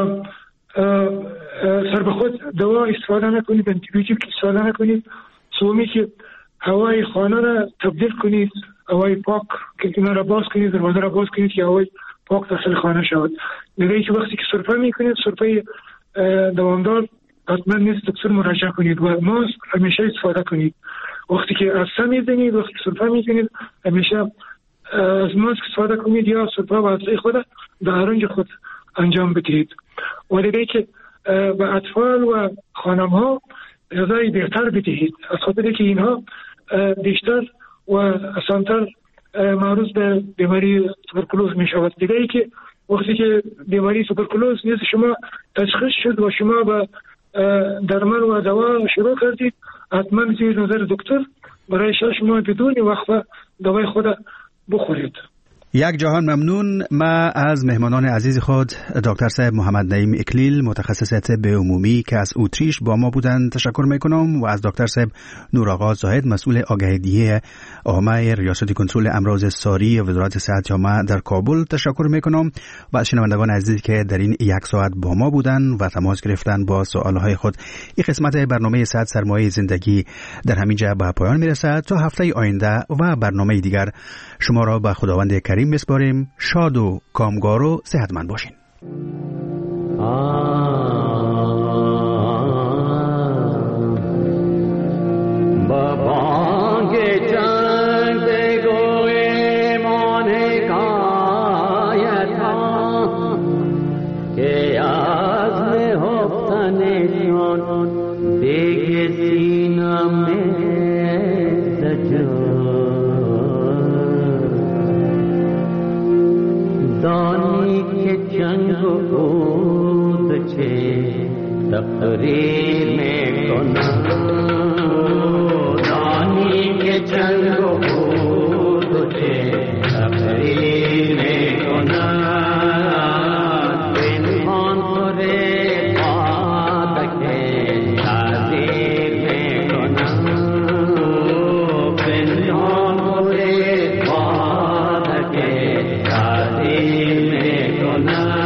سر به خود دوا استفاده نکنید، انتیبیوتیک استفاده نکنید. سومی که هوای خانه را تبدیل کنید، هوای پاک که اینا را باز کنید، دروازه را باز کنید که هوای پاک داخل خانه شود. دیگه که وقتی که سرفه میکنید سرفه دوامدار حتما نیست دکتر مراجعه کنید و ماسک همیشه استفاده کنید. وقتی که عدسه میزنید، وقتی که سرفه میکنید همیشه از ماسک استفاده کنید یا سرفه و عدسه خود در ارنج خود انجام بدهید. و دیگه که به اطفال و خانم ها غذای بهتر بدهید از خاطر که اینها بیشتر و آسانتر معرض به بیماری توبرکلوز می شود. دیگه ای که وقتی که بیماری توبرکلوز نیز شما تشخیص شد و شما به درمان و دوا شروع کردید، حتما زیر نظر دکتر برای شما بدون وقفه دوای خود بخورید. یک جهان ممنون. ما از مهمانان عزیز خود دکتر صاحب محمد نعیم اکلیل متخصص طب عمومی که از اتریش با ما بودند تشکر میکنم و از دکتر صاحب نورآقا زاهد مسئول آگاهی عامه ریاست کنترل امراض ساری وزارت صحت عامه در کابل تشکر میکنم و از شنوندگان عزیز که در این 1 ساعت با ما بودند و تماس گرفتن با سوالهای خود. این قسمت برنامه صحت سرمایه زندگی در همین جا به پایان میرسد. تا هفته آینده و برنامه دیگر شما را به خداوند کریم میسپاریم. شاد و کامگار و صحتمند باشین. بود چه تقریر میکنم دانی که جنگ بود چه تقریر میکنم پنهان خوره پادکه تعذیر میکنم پنهان خوره پادکه تعذیر میکنم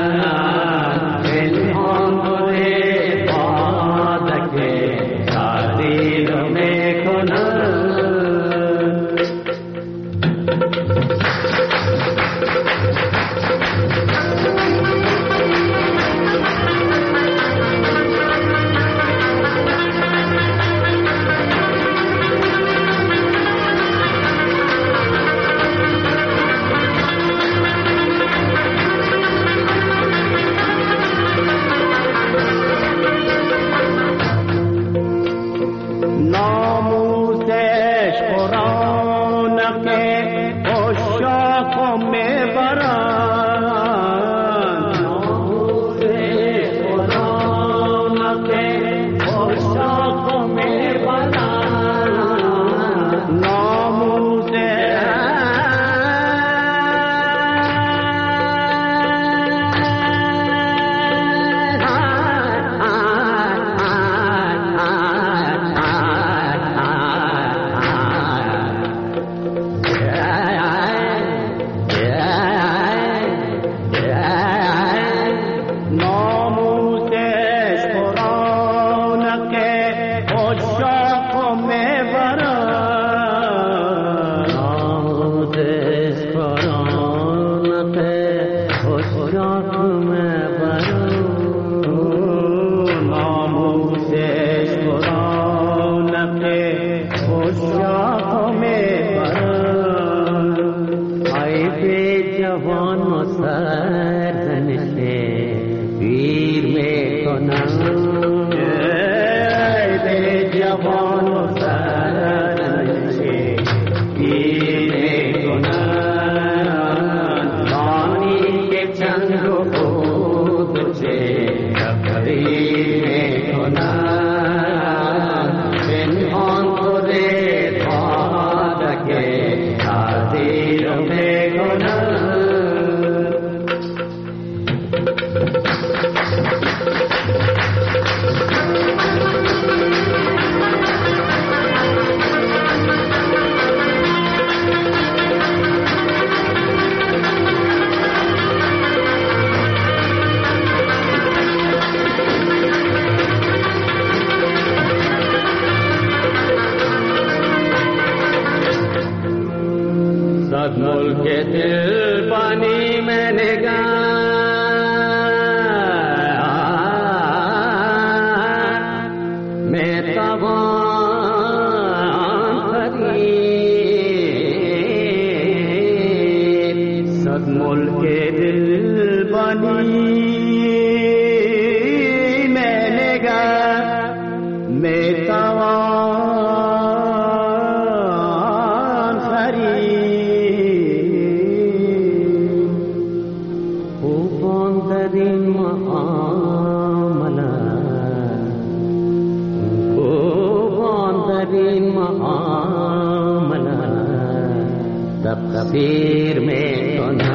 तकदीर में सुना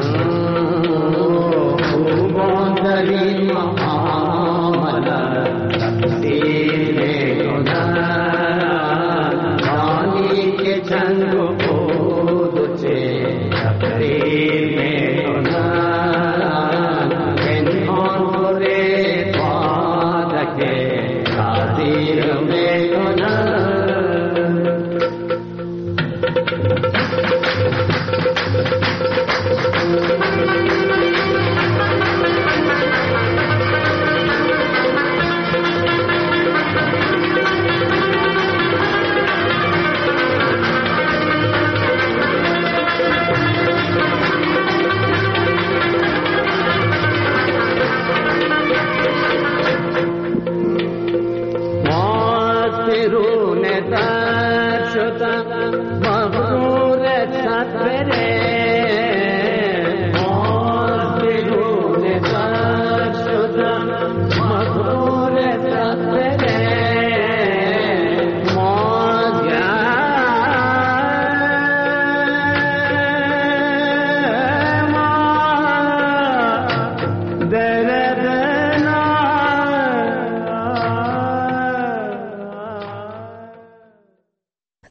खूबों मामला तकदीर में सुना पानी के चंद